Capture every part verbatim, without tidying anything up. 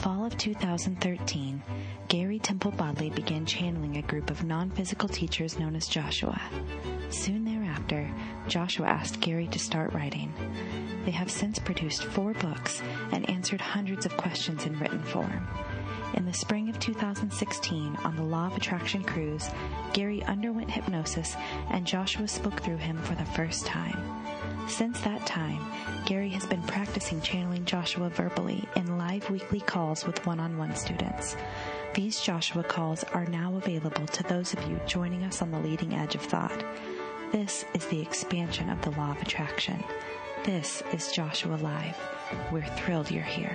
fall of two thousand thirteen, Gary Temple Bodley began channeling a group of non-physical teachers known as Joshua. Soon thereafter, Joshua asked Gary to start writing. They have since produced four books and answered hundreds of questions in written form. In the spring of two thousand sixteen, on the Law of Attraction cruise, Gary underwent hypnosis and Joshua spoke through him for the first time. Since that time, Gary has been practicing channeling Joshua verbally in live weekly calls with one-on-one students. These Joshua calls are now available to those of you joining us on the leading edge of thought. This is the expansion of the Law of Attraction. This is Joshua Live. We're thrilled you're here.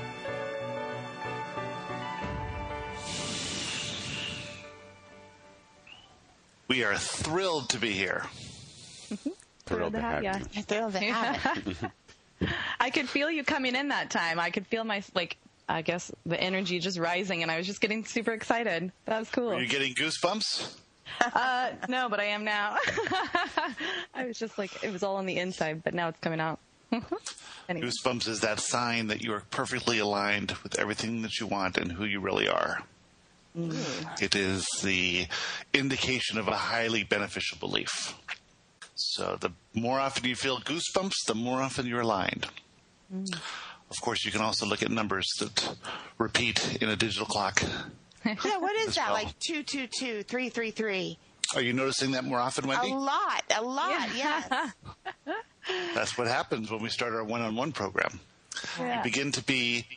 We are thrilled to be here. Thrilled to have you. Thrilled to have it. I could feel you coming in that time. I could feel my, like, I guess the energy just rising, and I was just getting super excited. That was cool. Are you getting goosebumps? Uh, no, but I am now. I was just like, it was all on the inside, but now it's coming out. Anyway. Goosebumps is that sign that you are perfectly aligned with everything that you want and who you really are. Mm. It is the indication of a highly beneficial belief. So the more often you feel goosebumps, the more often you're aligned. Mm. Of course, you can also look at numbers that repeat in a digital clock. Yeah, what is that? Well. Like two two two, three three three. Are you noticing that more often, Wendy? A lot, a lot, yes. That's what happens when we start our one-on-one program. Yeah. You begin to be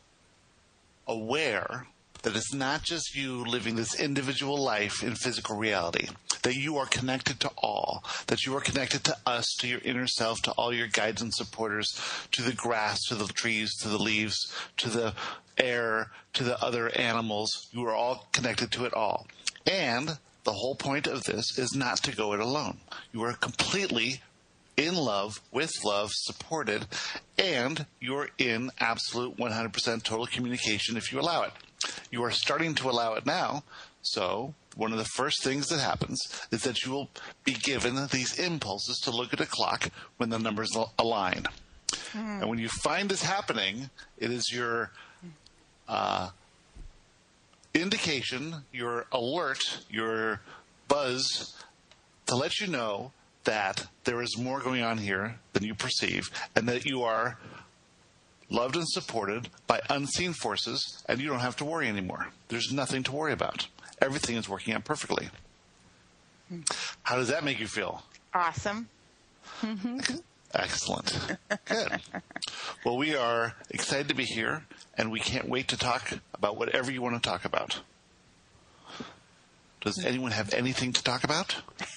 aware that it's not just you living this individual life in physical reality, that you are connected to all, that you are connected to us, to your inner self, to all your guides and supporters, to the grass, to the trees, to the leaves, to the air, to the other animals. You are all connected to it all. And the whole point of this is not to go it alone. You are completely in love, with love, supported, and you're in absolute one hundred percent total communication if you allow it. You are starting to allow it now, so one of the first things that happens is that you will be given these impulses to look at a clock when the numbers align. Mm. And when you find this happening, it is your uh, indication, your alert, your buzz to let you know that there is more going on here than you perceive, and that you are loved and supported by unseen forces, and you don't have to worry anymore. There's nothing to worry about. Everything is working out perfectly. How does that make you feel? Awesome. Excellent. Good. Well, we are excited to be here, and we can't wait to talk about whatever you want to talk about. Does anyone have anything to talk about?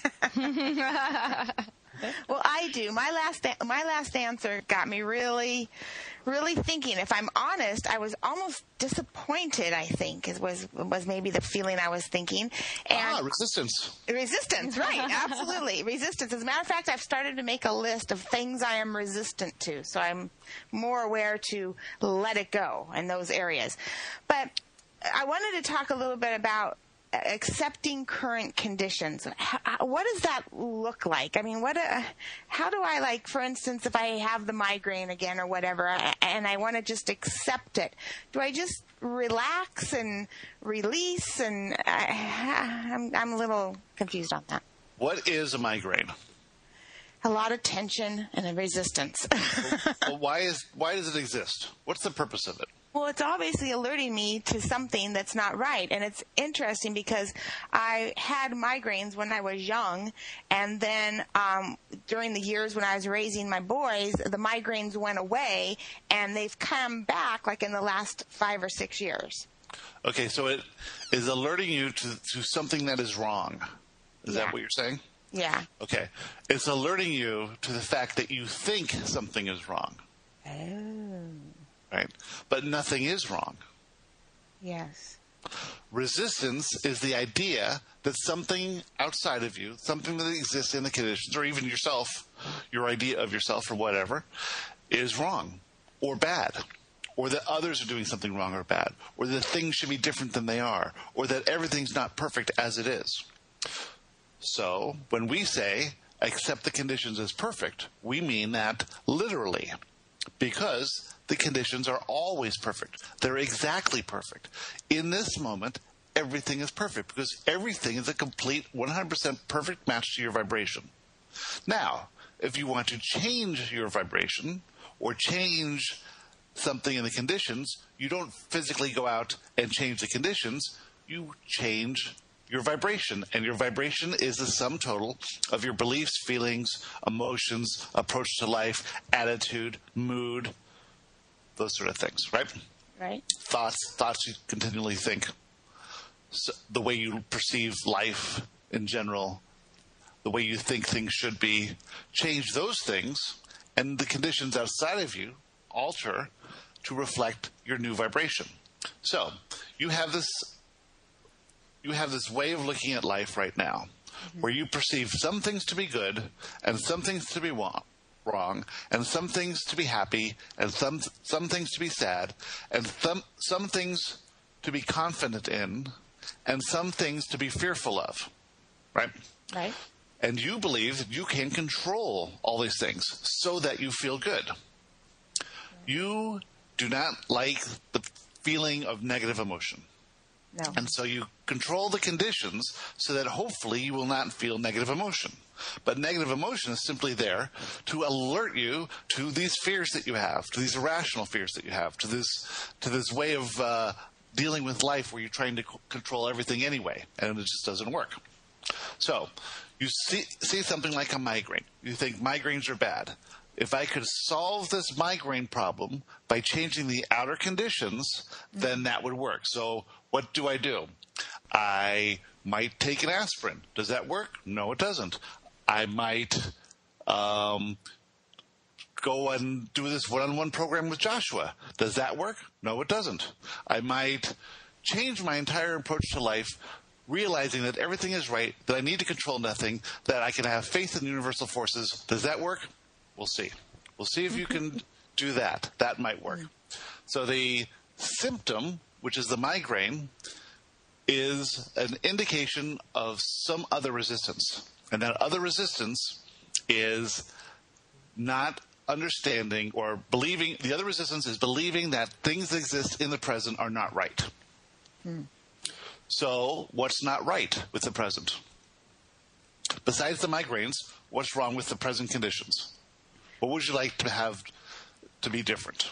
Well, I do. My last my last answer got me really, really thinking. If I'm honest, I was almost disappointed, I think, is was was maybe the feeling I was thinking. And ah, resistance. Resistance, right. Absolutely. Resistance. As a matter of fact, I've started to make a list of things I am resistant to, so I'm more aware to let it go in those areas. But I wanted to talk a little bit about accepting current conditions. How, what does that look like? I mean, what? Uh, how do I, like, for instance, if I have the migraine again or whatever, and I want to just accept it, do I just relax and release? And I, I'm, I'm a little confused on that. What is a migraine? A lot of tension and a resistance. Well, why is why does it exist? What's the purpose of it? Well, it's obviously alerting me to something that's not right. And it's interesting because I had migraines when I was young. And then um, during the years when I was raising my boys, the migraines went away. And they've come back like in the last five or six years. Okay, so it is alerting you to, to something that is wrong. Is Yeah. that what you're saying? Yeah. Okay. It's alerting you to the fact that you think something is wrong. Oh. Right? But nothing is wrong. Yes. Resistance is the idea that something outside of you, something that exists in the conditions, or even yourself, your idea of yourself or whatever, is wrong or bad, or that others are doing something wrong or bad, or that things should be different than they are, or that everything's not perfect as it is. So when we say accept the conditions as perfect, we mean that literally, because the conditions are always perfect. They're exactly perfect. In this moment, everything is perfect because everything is a complete one hundred percent perfect match to your vibration. Now, if you want to change your vibration or change something in the conditions, you don't physically go out and change the conditions. You change your vibration, and your vibration is the sum total of your beliefs, feelings, emotions, approach to life, attitude, mood, those sort of things, right? Right. Thoughts, thoughts you continually think, so the way you perceive life in general, the way you think things should be. Change those things, and the conditions outside of you alter to reflect your new vibration. So you have this you have this way of looking at life right now, mm-hmm. where you perceive some things to be good and some things to be wrong, wrong, and some things to be happy and some some things to be sad, and some some things to be confident in, and some things to be fearful of, right? Right. And you believe that you can control all these things so that you feel good. You do not like the feeling of negative emotion. No. And so you control the conditions so that hopefully you will not feel negative emotion. But negative emotion is simply there to alert you to these fears that you have, to these irrational fears that you have, to this to this way of uh, dealing with life where you're trying to c- control everything anyway, and it just doesn't work. So you see, see something like a migraine. You think migraines are bad. If I could solve this migraine problem by changing the outer conditions, then that would work. So what do I do? I might take an aspirin. Does that work? No, it doesn't. I might um, go and do this one-on-one program with Joshua. Does that work? No, it doesn't. I might change my entire approach to life, realizing that everything is right, that I need to control nothing, that I can have faith in universal forces. Does that work? We'll see. We'll see if you can do that. That might work. So the symptom, which is the migraine, is an indication of some other resistance. And that other resistance is not understanding or believing. The other resistance is believing that things that exist in the present are not right. Hmm. So what's not right with the present? Besides the migraines, what's wrong with the present conditions? What would you like to have to be different?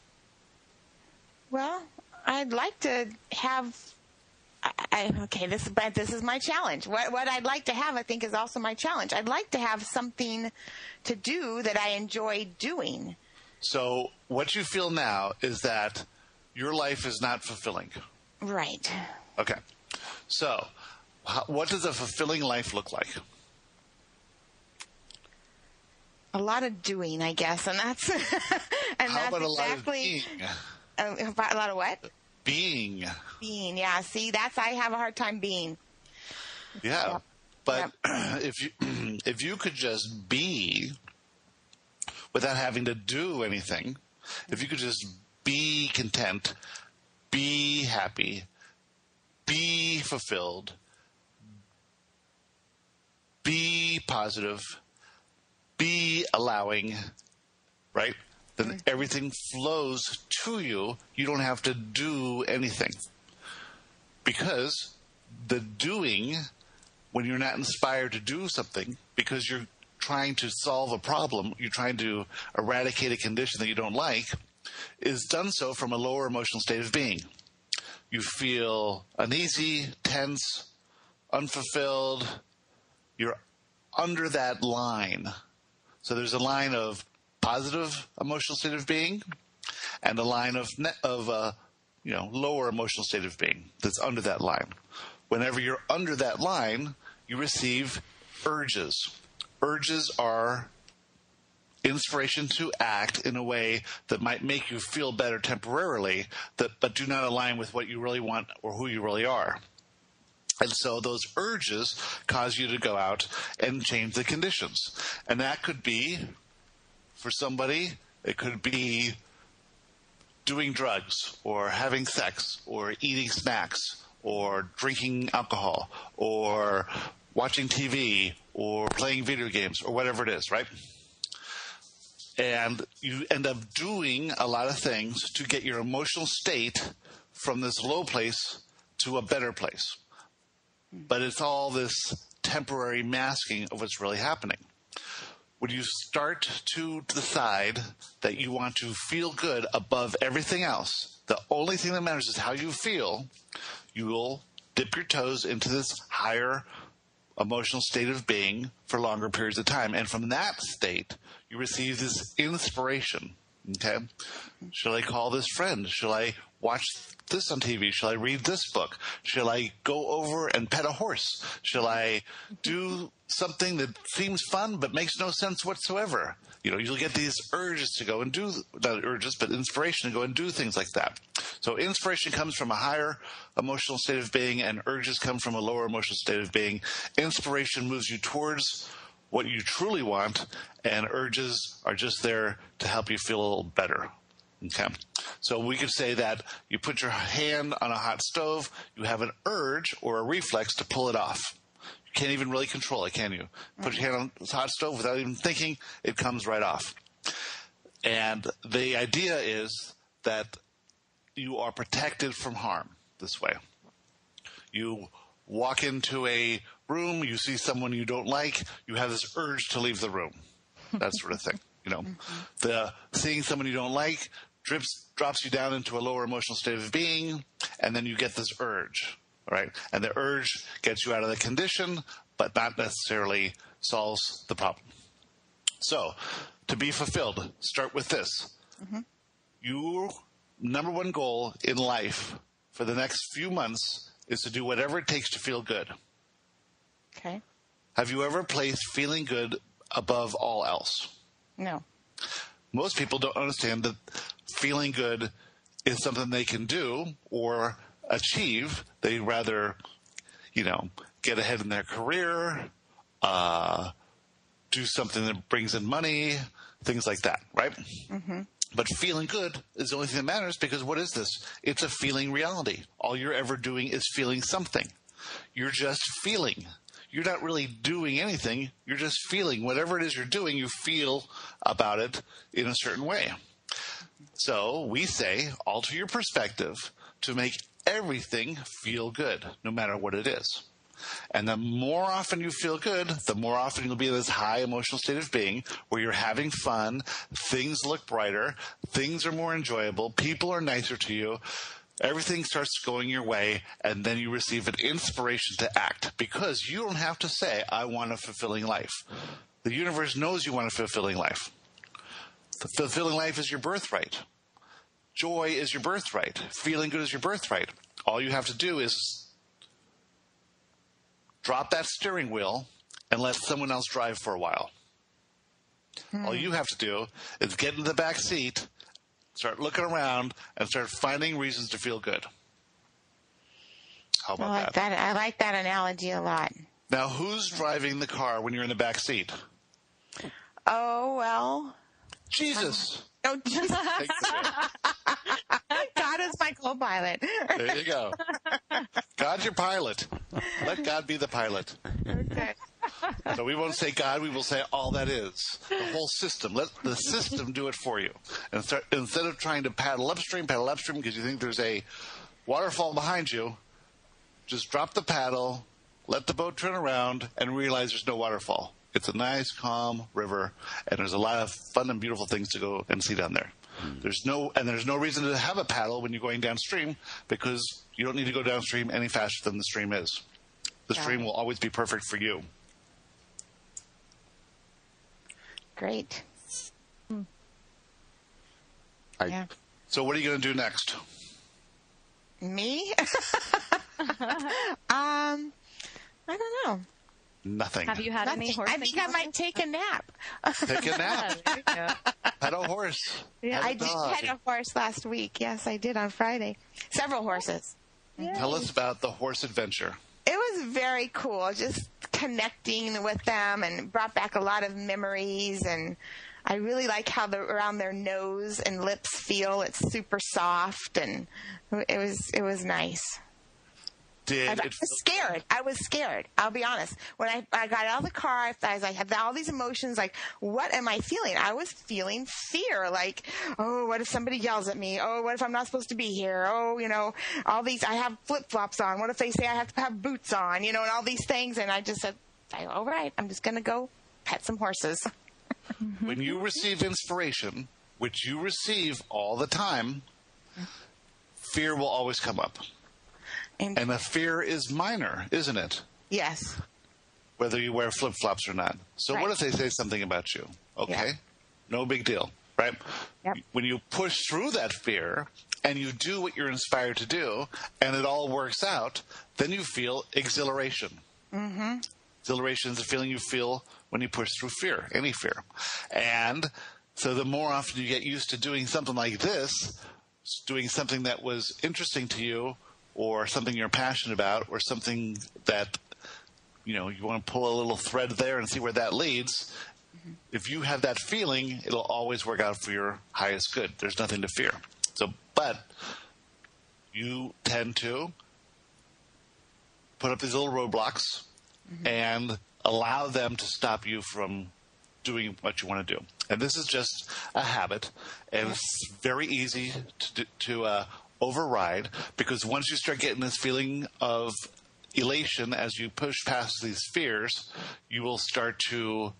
Well, I'd like to have. I, I, okay, this but this is my challenge. What what I'd like to have, I think, is also my challenge. I'd like to have something to do that I enjoy doing. So what you feel now is that your life is not fulfilling. Right. Okay. So how, what does a fulfilling life look like? A lot of doing, I guess, and that's and How that's about exactly a lot of being? Uh, a lot of what? Being. Being, yeah. See, that's I have a hard time being. Yeah, Yep. but Yep. if you if you could just be without having to do anything, if you could just be content, be happy, be fulfilled, be positive, be allowing, right? Then everything flows to you. You don't have to do anything. Because the doing, when you're not inspired to do something, because you're trying to solve a problem, you're trying to eradicate a condition that you don't like, is done so from a lower emotional state of being. You feel uneasy, tense, unfulfilled. You're under that line. So there's a line of positive emotional state of being and a line of ne- of uh, you know lower emotional state of being that's under that line. Whenever you're under that line, you receive urges. Urges are inspiration to act in a way that might make you feel better temporarily, that, but do not align with what you really want or who you really are. And so those urges cause you to go out and change the conditions. And that could be, for somebody, it could be doing drugs or having sex or eating snacks or drinking alcohol or watching T V or playing video games or whatever it is, right? And you end up doing a lot of things to get your emotional state from this low place to a better place. But it's all this temporary masking of what's really happening. When you start to decide that you want to feel good above everything else, the only thing that matters is how you feel, you will dip your toes into this higher emotional state of being for longer periods of time. And from that state, you receive this inspiration. Okay? Shall I call this friend? Shall I watch this on T V? Shall I read this book? Shall I go over and pet a horse? Shall I do something that seems fun but makes no sense whatsoever? You know, you'll get these urges to go and do, not urges, but inspiration to go and do things like that. So inspiration comes from a higher emotional state of being, and urges come from a lower emotional state of being. Inspiration moves you towards what you truly want, and urges are just there to help you feel a little better. Okay. So we could say that you put your hand on a hot stove, you have an urge or a reflex to pull it off. You can't even really control it, can you? Put your hand on the hot stove without even thinking, it comes right off. And the idea is that you are protected from harm this way. You walk into a room, you see someone you don't like, you have this urge to leave the room. That sort of thing. You know, the seeing someone you don't like drips, drops you down into a lower emotional state of being, and then you get this urge, right? And the urge gets you out of the condition, but not necessarily solves the problem. So, to be fulfilled, start with this. Mm-hmm. Your number one goal in life for the next few months is to do whatever it takes to feel good. Okay. Have you ever placed feeling good above all else? No. Most people don't understand that feeling good is something they can do or achieve. They rather, you know, get ahead in their career, uh, do something that brings in money, things like that, right? Mm-hmm. But feeling good is the only thing that matters, because what is this? It's a feeling reality. All you're ever doing is feeling something. You're just feeling. You're not really doing anything. You're just feeling. Whatever it is you're doing, you feel about it in a certain way. So we say, alter your perspective to make everything feel good, no matter what it is. And the more often you feel good, the more often you'll be in this high emotional state of being where you're having fun, things look brighter, things are more enjoyable, people are nicer to you, everything starts going your way, and then you receive an inspiration to act, because you don't have to say, I want a fulfilling life. The universe knows you want a fulfilling life. The fulfilling life is your birthright. Joy is your birthright. Feeling good is your birthright. All you have to do is drop that steering wheel and let someone else drive for a while. Hmm. All you have to do is get in the back seat, start looking around, and start finding reasons to feel good. How about I like that? that? I like that analogy a lot. Now, who's driving the car when you're in the back seat? Oh, well. Jesus. Oh, Jesus. God is my co-pilot. There you go. God's your pilot. Let God be the pilot. Okay. So we won't say God, we will say all that is. The whole system. Let the system do it for you. And start, instead of trying to paddle upstream, paddle upstream because you think there's a waterfall behind you, just drop the paddle, let the boat turn around, and realize there's no waterfall. It's a nice, calm river, and there's a lot of fun and beautiful things to go and see down there. There's no, and there's no reason to have a paddle when you're going downstream, because you don't need to go downstream any faster than the stream is. The stream will always be perfect for you. Great. I, yeah. So what are you going to do next? Me? um, I don't know. Nothing. Have you had Nothing. any horse? I think I might take a nap. Take a nap. There you go. Pet a horse. Yeah, Pet a I did dog. pet a horse last week. Yes, I did on Friday. Several horses. Tell us about the horse adventure. It was very cool, just connecting with them, and brought back a lot of memories. And I really like how the around their nose and lips feel. It's super soft, and it was it was nice. Did I it was feel- scared. I was scared. I'll be honest. When I, I got out of the car, I was like, had all these emotions. Like, what am I feeling? I was feeling fear. Like, oh, what if somebody yells at me? Oh, what if I'm not supposed to be here? Oh, you know, all these. I have flip flops on. What if they say I have to have boots on? You know, and all these things. And I just said, all right, I'm just gonna go pet some horses. When you receive inspiration, which you receive all the time, fear will always come up. And, And the fear is minor, isn't it? yes. Whether you wear flip-flops or not. So Right. what if they say something about you? Okay, Yeah. no big deal, right? Yep. When you push through that fear and you do what you're inspired to do and it all works out, then you feel exhilaration. Mm-hmm. Exhilaration is the feeling you feel when you push through fear, any fear. And so the more often you get used to doing something like this, doing something that was interesting to you, or something you're passionate about, or something that, you know, you want to pull a little thread there and see where that leads. Mm-hmm. If you have that feeling, it'll always work out for your highest good. There's nothing to fear. So, but you tend to put up these little roadblocks mm-hmm. and allow them to stop you from doing what you want to do. And this is just a habit, and it's very easy to, to uh, override, because once you start getting this feeling of elation as you push past these fears, you will start to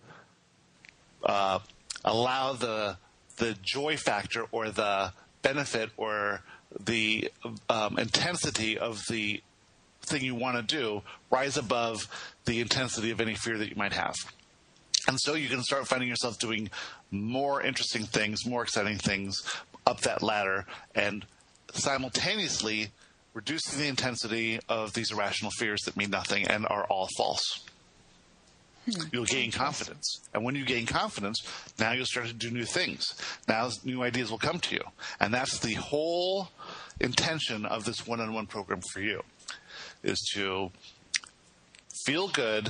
uh, allow the the joy factor or the benefit or the um, intensity of the thing you want to do rise above the intensity of any fear that you might have. And so you can start finding yourself doing more interesting things, more exciting things up that ladder, and simultaneously reducing the intensity of these irrational fears that mean nothing and are all false. Hmm. You'll gain confidence. And when you gain confidence, now you'll start to do new things. Now new ideas will come to you. And that's the whole intention of this one-on-one program for you, is to feel good,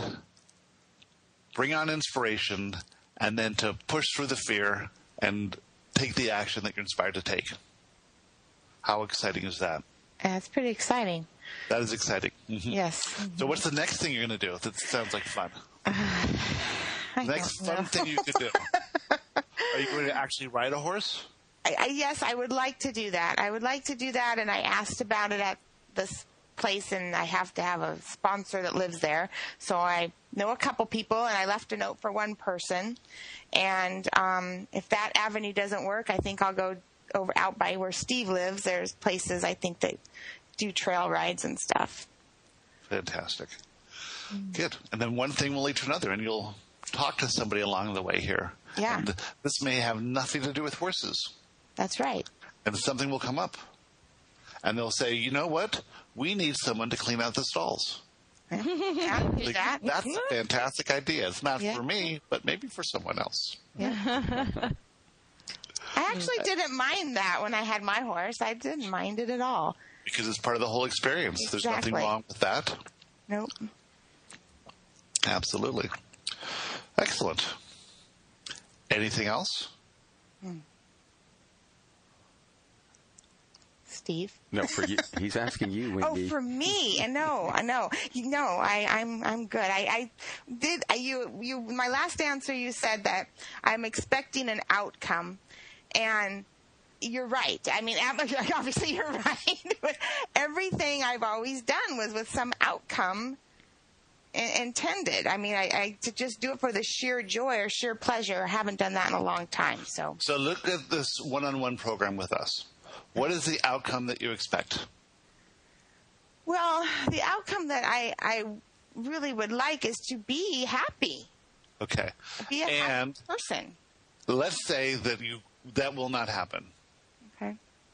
bring on inspiration, and then to push through the fear and take the action that you're inspired to take. How exciting is that? That's pretty exciting. That is exciting. Mm-hmm. Yes. So what's the next thing you're going to do that sounds like fun? Uh, I next don't fun know. thing you could do. Are you going to actually ride a horse? I, I, yes, I would like to do that. I would like to do that, and I asked about it at this place, and I have to have a sponsor that lives there. So I know a couple people, and I left a note for one person. And um, if that avenue doesn't work, I think I'll go over out by where Steve lives. There's places I think that do trail rides and stuff. Fantastic. Mm. Good. And then one thing will lead to another, and you'll talk to somebody along the way here. Yeah. And this may have nothing to do with horses. That's right. And something will come up. And they'll say, you know what? We need someone to clean out the stalls. Yeah, do Like, that. that's a fantastic idea. It's not Yeah. for me, but maybe for someone else. I actually didn't mind that when I had my horse. I didn't mind it at all. Because it's part of the whole experience. There's nothing Exactly. wrong with that. Nope. Absolutely. Excellent. Anything else? Steve? No, for you. He's asking you, Wendy. Oh, for me? And no, I know. No, I, I'm I'm good. I, I did. I, you you. My last answer, you said that I'm expecting an outcome, and you're right. I mean, obviously you're right. But everything I've always done was with some outcome in, intended. I mean, I, I to just do it for the sheer joy or sheer pleasure. I haven't done that in a long time. So. So look at this one-on-one program with us. What is the outcome that you expect? Well, the outcome that I, I really would like is to be happy. Okay. Be a And happy person. let's say that you that will not happen. Okay.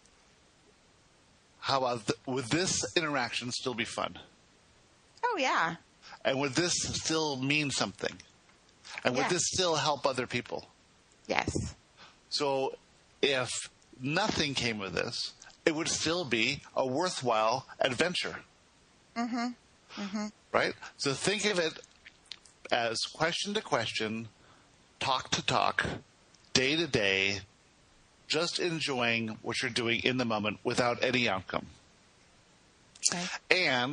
How about th- would this interaction still be fun? Oh, yeah. And would this still mean something? And would Yeah. this still help other people? Yes. So if nothing came of this, it would still be a worthwhile adventure. Mm-hmm. Mm-hmm. Right? So think of it as question to question, talk to talk, day to day, just enjoying what you're doing in the moment without any outcome. Okay. And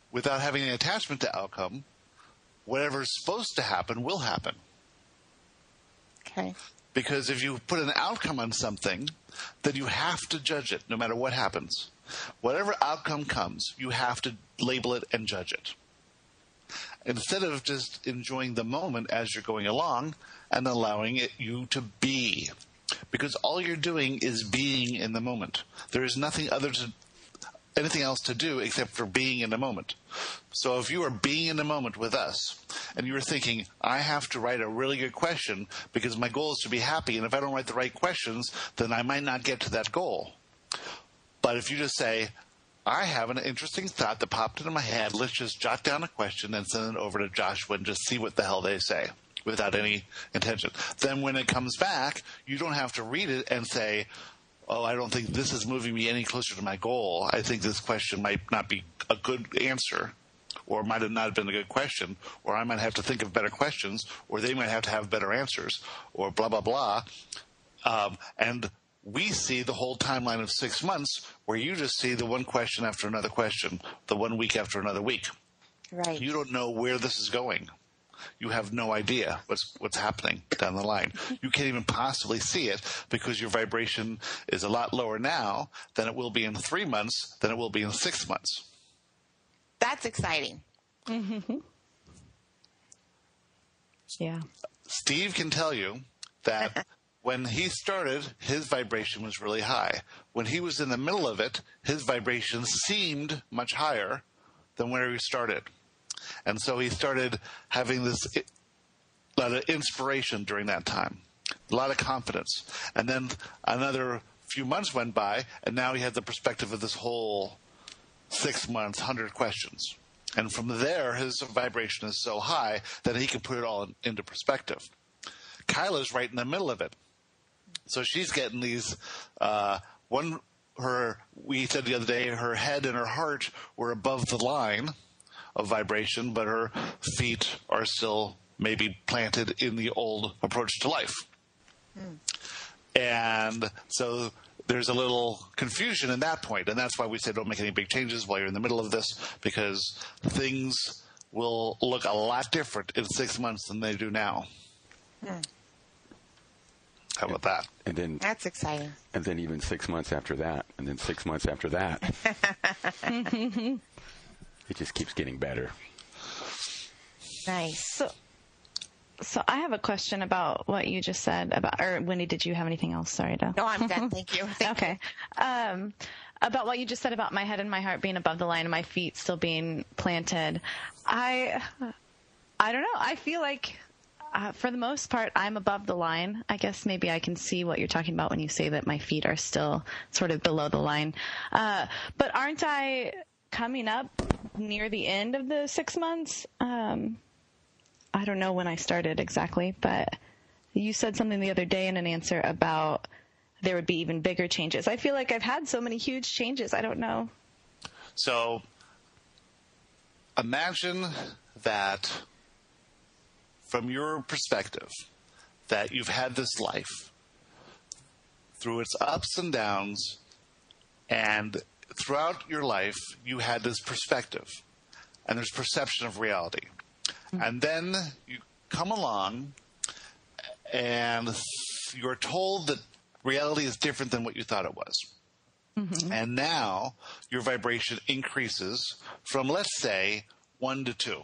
without having any attachment to outcome, whatever's supposed to happen will happen. Okay. Because if you put an outcome on something, then you have to judge it no matter what happens. Whatever outcome comes, you have to label it and judge it. Instead of just enjoying the moment as you're going along and allowing it you to be. Because all you're doing is being in the moment. There is nothing other to anything else to do except for being in the moment. So if you are being in the moment with us and you are thinking, I have to write a really good question because my goal is to be happy, and if I don't write the right questions, then I might not get to that goal. But if you just say, I have an interesting thought that popped into my head, let's just jot down a question and send it over to Joshua and just see what the hell they say without any intention. Then when it comes back, you don't have to read it and say, oh, I don't think this is moving me any closer to my goal. I think this question might not be a good answer, or might have not have been a good question, or I might have to think of better questions, or they might have to have better answers, or blah, blah, blah. Um, and we see the whole timeline of six months where you just see the one question after another question, the one week after another week. Right. You don't know where this is going. You have no idea what's what's happening down the line. You can't even possibly see it because your vibration is a lot lower now than it will be in three months, than it will be in six months. That's exciting. Mm-hmm. Yeah. Steve can tell you that when he started, his vibration was really high. When he was in the middle of it, his vibration seemed much higher than where he started. And so he started having this a lot of inspiration during that time, a lot of confidence. And then another few months went by, and now he had the perspective of this whole six months, hundred questions. And from there, his vibration is so high that he can put it all in, into perspective. Kyla's right in the middle of it. So she's getting these, uh, one, her, we said the other day, her head and her heart were above the line of vibration, but her feet are still maybe planted in the old approach to life. Mm. And so there's a little confusion in that point, and that's why we say don't make any big changes while you're in the middle of this, because things will look a lot different in six months than they do now. Mm. How about that? And then that's exciting. And then even six months after that, and then six months after that. It just keeps getting better. Nice. So, so I have a question about what you just said about, or Wendy, did you have anything else? Sorry to. No, I'm done. Thank you. Thank okay. You. Um, about what you just said about my head and my heart being above the line and my feet still being planted. I, I don't know. I feel like, uh, for the most part, I'm above the line. I guess maybe I can see what you're talking about when you say that my feet are still sort of below the line. Uh, but aren't I coming up near the end of the six months? Um, I don't know when I started exactly, but you said something the other day in an answer about there would be even bigger changes. I feel like I've had so many huge changes. I don't know. So imagine that from your perspective, that you've had this life through its ups and downs, and throughout your life, you had this perspective, and there's perception of reality. Mm-hmm. And then you come along, and you're told that reality is different than what you thought it was. Mm-hmm. And now your vibration increases from, let's say, one to two.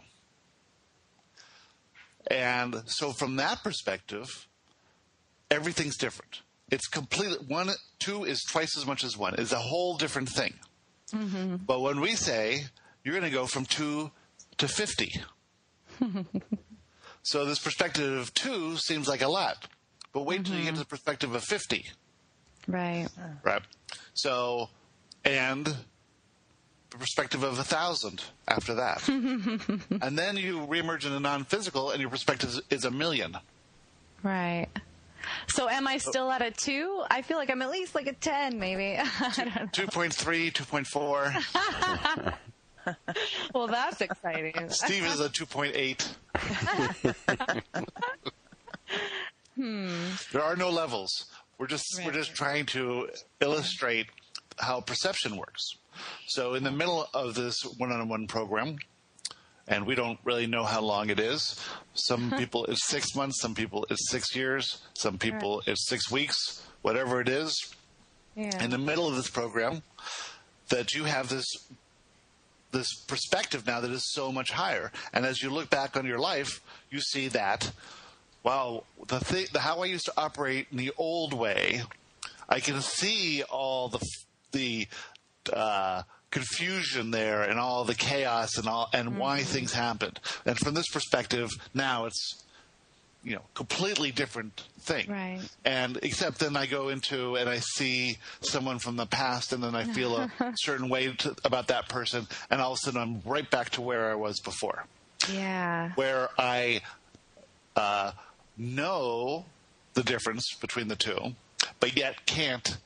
And so from that perspective, everything's different. It's completely one, two is twice as much as one. It's a whole different thing. Mm-hmm. But when we say you're going to go from two to fifty, so this perspective of two seems like a lot. But wait mm-hmm. till you get to the perspective of fifty. Right. Right. So, and the perspective of a thousand after that. And then you reemerge in a non-physical, and your perspective is a million. Right. So am I still at a two? I feel like I'm at least like a ten, maybe. I don't know. two point three, two point four. Well, that's exciting. Steve is a two point eight. hmm. There are no levels. We're just right. we're just trying to illustrate how perception works. So in the middle of this one-on-one program, and we don't really know how long it is. Some people it's six months, some people it's six years, some people right. it's six weeks, whatever it is. Yeah. In the middle of this program, that you have this this perspective now that is so much higher. And as you look back on your life, you see that, wow, the thing, the, how I used to operate in the old way, I can see all the the uh, confusion there and all the chaos and all and mm-hmm. why things happened. And from this perspective, now it's, you know, completely different thing. Right. And except then I go into and I see someone from the past, and then I feel a certain way to, about that person, and all of a sudden I'm right back to where I was before. Yeah. Where I uh, know the difference between the two, but yet can't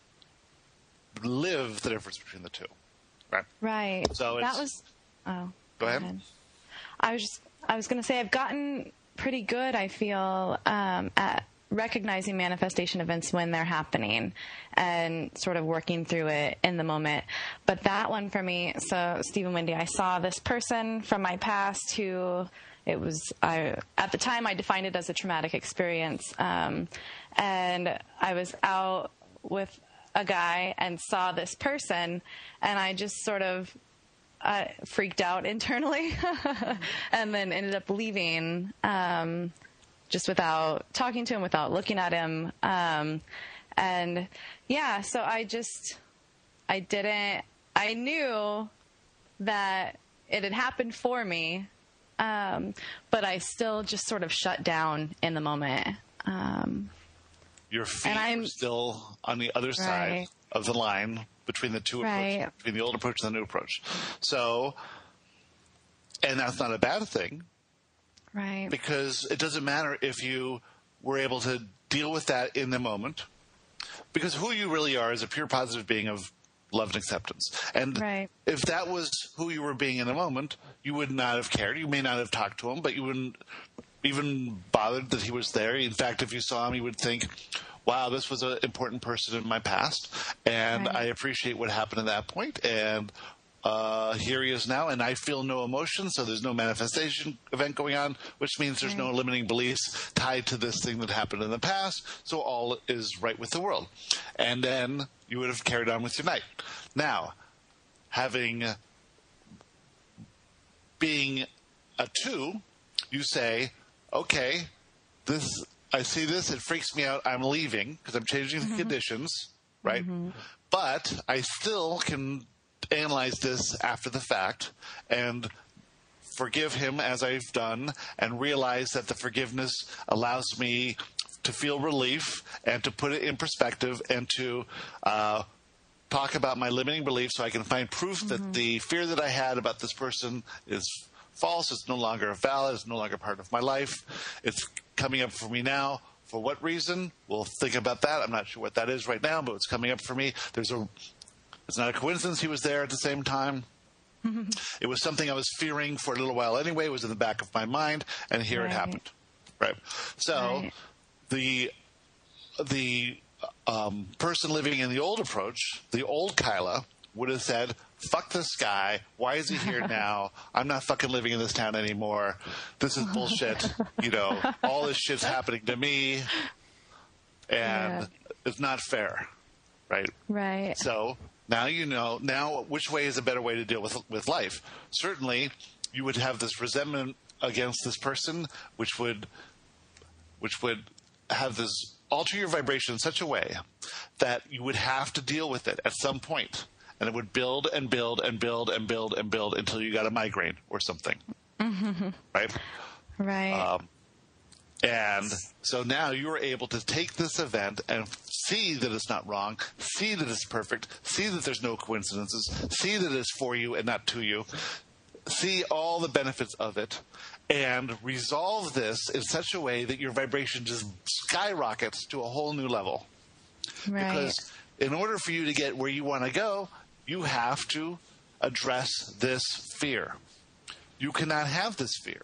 live the difference between the two. Right. Right. So that it's, was. Oh. Go ahead. ahead. I was just. I was going to say I've gotten pretty good. I feel um, at recognizing manifestation events when they're happening, and sort of working through it in the moment. But that one for me. So Steve and Wendy, I saw this person from my past who. It was, I, at the time I defined it as a traumatic experience. Um, and I was out with a guy and saw this person, and I just sort of uh, freaked out internally and then ended up leaving um, just without talking to him, without looking at him. Um, and yeah, so I just, I didn't, I knew that it had happened for me. Um, but I still just sort of shut down in the moment. Um, Your feet are still on the other side right. of the line between the two right. approaches, between the old approach and the new approach. So, and that's not a bad thing. Right. Because it doesn't matter if you were able to deal with that in the moment. Because who you really are is a pure positive being of love and acceptance. And right. if that was who you were being in the moment, you would not have cared. You may not have talked to him, but you wouldn't even bothered that he was there. In fact, if you saw him, you would think, wow, this was an important person in my past, and right. I appreciate what happened at that point, and uh, here he is now, and I feel no emotion, so there's no manifestation event going on, which means there's right. no limiting beliefs tied to this thing that happened in the past, so all is right with the world. And then you would have carried on with your night. Now, having being a two, you say, okay, this I see this, it freaks me out, I'm leaving because I'm changing the mm-hmm. conditions, right? Mm-hmm. But I still can analyze this after the fact and forgive him as I've done and realize that the forgiveness allows me to feel relief and to put it in perspective and to uh, talk about my limiting beliefs so I can find proof mm-hmm. that the fear that I had about this person is false, it's no longer valid, it's no longer part of my life. It's coming up for me now. For what reason? We'll think about that. I'm not sure what that is right now, but it's coming up for me. There's a It's not a coincidence he was there at the same time. Mm-hmm. It was something I was fearing for a little while anyway. It was in the back of my mind, and here right. it happened. Right. So right. the the um, person living in the old approach, the old Kyla, would have said, fuck this guy. Why is he here now? I'm not fucking living in this town anymore. This is bullshit. You know, all this shit's happening to me, and yeah. it's not fair. Right? Right. So now you know, now which way is a better way to deal with with life? Certainly, you would have this resentment against this person, which would which would have this alter your vibration in such a way that you would have to deal with it at some point. And it would build and build and build and build and build until you got a migraine or something. Mm-hmm. Right? Right. Um, and so now you're able to take this event and see that it's not wrong, see that it's perfect, see that there's no coincidences, see that it's for you and not to you, see all the benefits of it, and resolve this in such a way that your vibration just skyrockets to a whole new level. Right. Because in order for you to get where you want to go, you have to address this fear. You cannot have this fear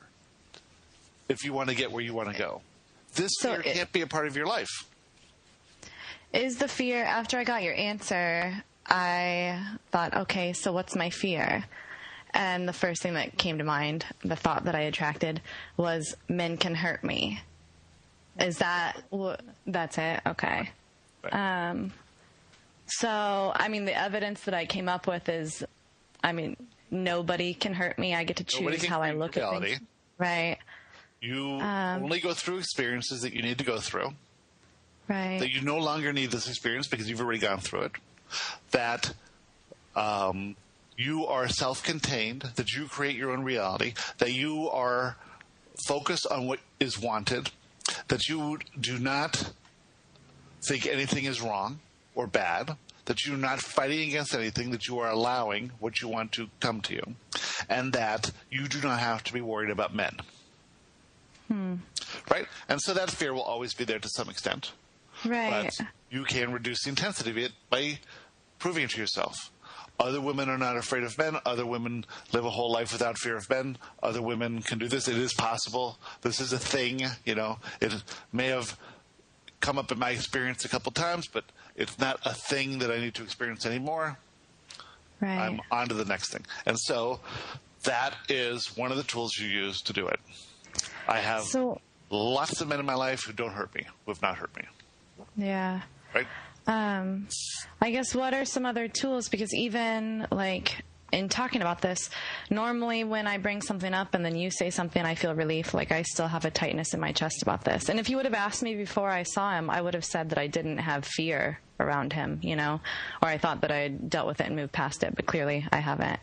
if you want to get where you want to go. This so fear it, can't be a part of your life. Is the fear, after I got your answer, I thought, okay, so what's my fear? And the first thing that came to mind, the thought that I attracted, was men can hurt me. Is that, that's it? Okay. Right. Um, so, I mean, the evidence that I came up with is, I mean, nobody can hurt me. I get to choose how I look at things. Right. You Um, only go through experiences that you need to go through. Right. That you no longer need this experience because you've already gone through it. That um, you are self-contained, that you create your own reality, that you are focused on what is wanted, that you do not think anything is wrong or bad, that you're not fighting against anything, that you are allowing what you want to come to you, and that you do not have to be worried about men. Hmm. Right? And so that fear will always be there to some extent. Right. But you can reduce the intensity of it by proving it to yourself. Other women are not afraid of men. Other women live a whole life without fear of men. Other women can do this. It is possible. This is a thing. You know, it may have come up in my experience a couple times, but it's not a thing that I need to experience anymore. Right. I'm on to the next thing. And so that is one of the tools you use to do it. I have So- lots of men in my life who don't hurt me, who have not hurt me. Yeah. Right? Um, I guess what are some other tools? Because even like in talking about this, normally when I bring something up and then you say something, I feel relief. Like I still have a tightness in my chest about this. And if you would have asked me before I saw him, I would have said that I didn't have fear around him, you know, or I thought that I had dealt with it and moved past it. But clearly I haven't.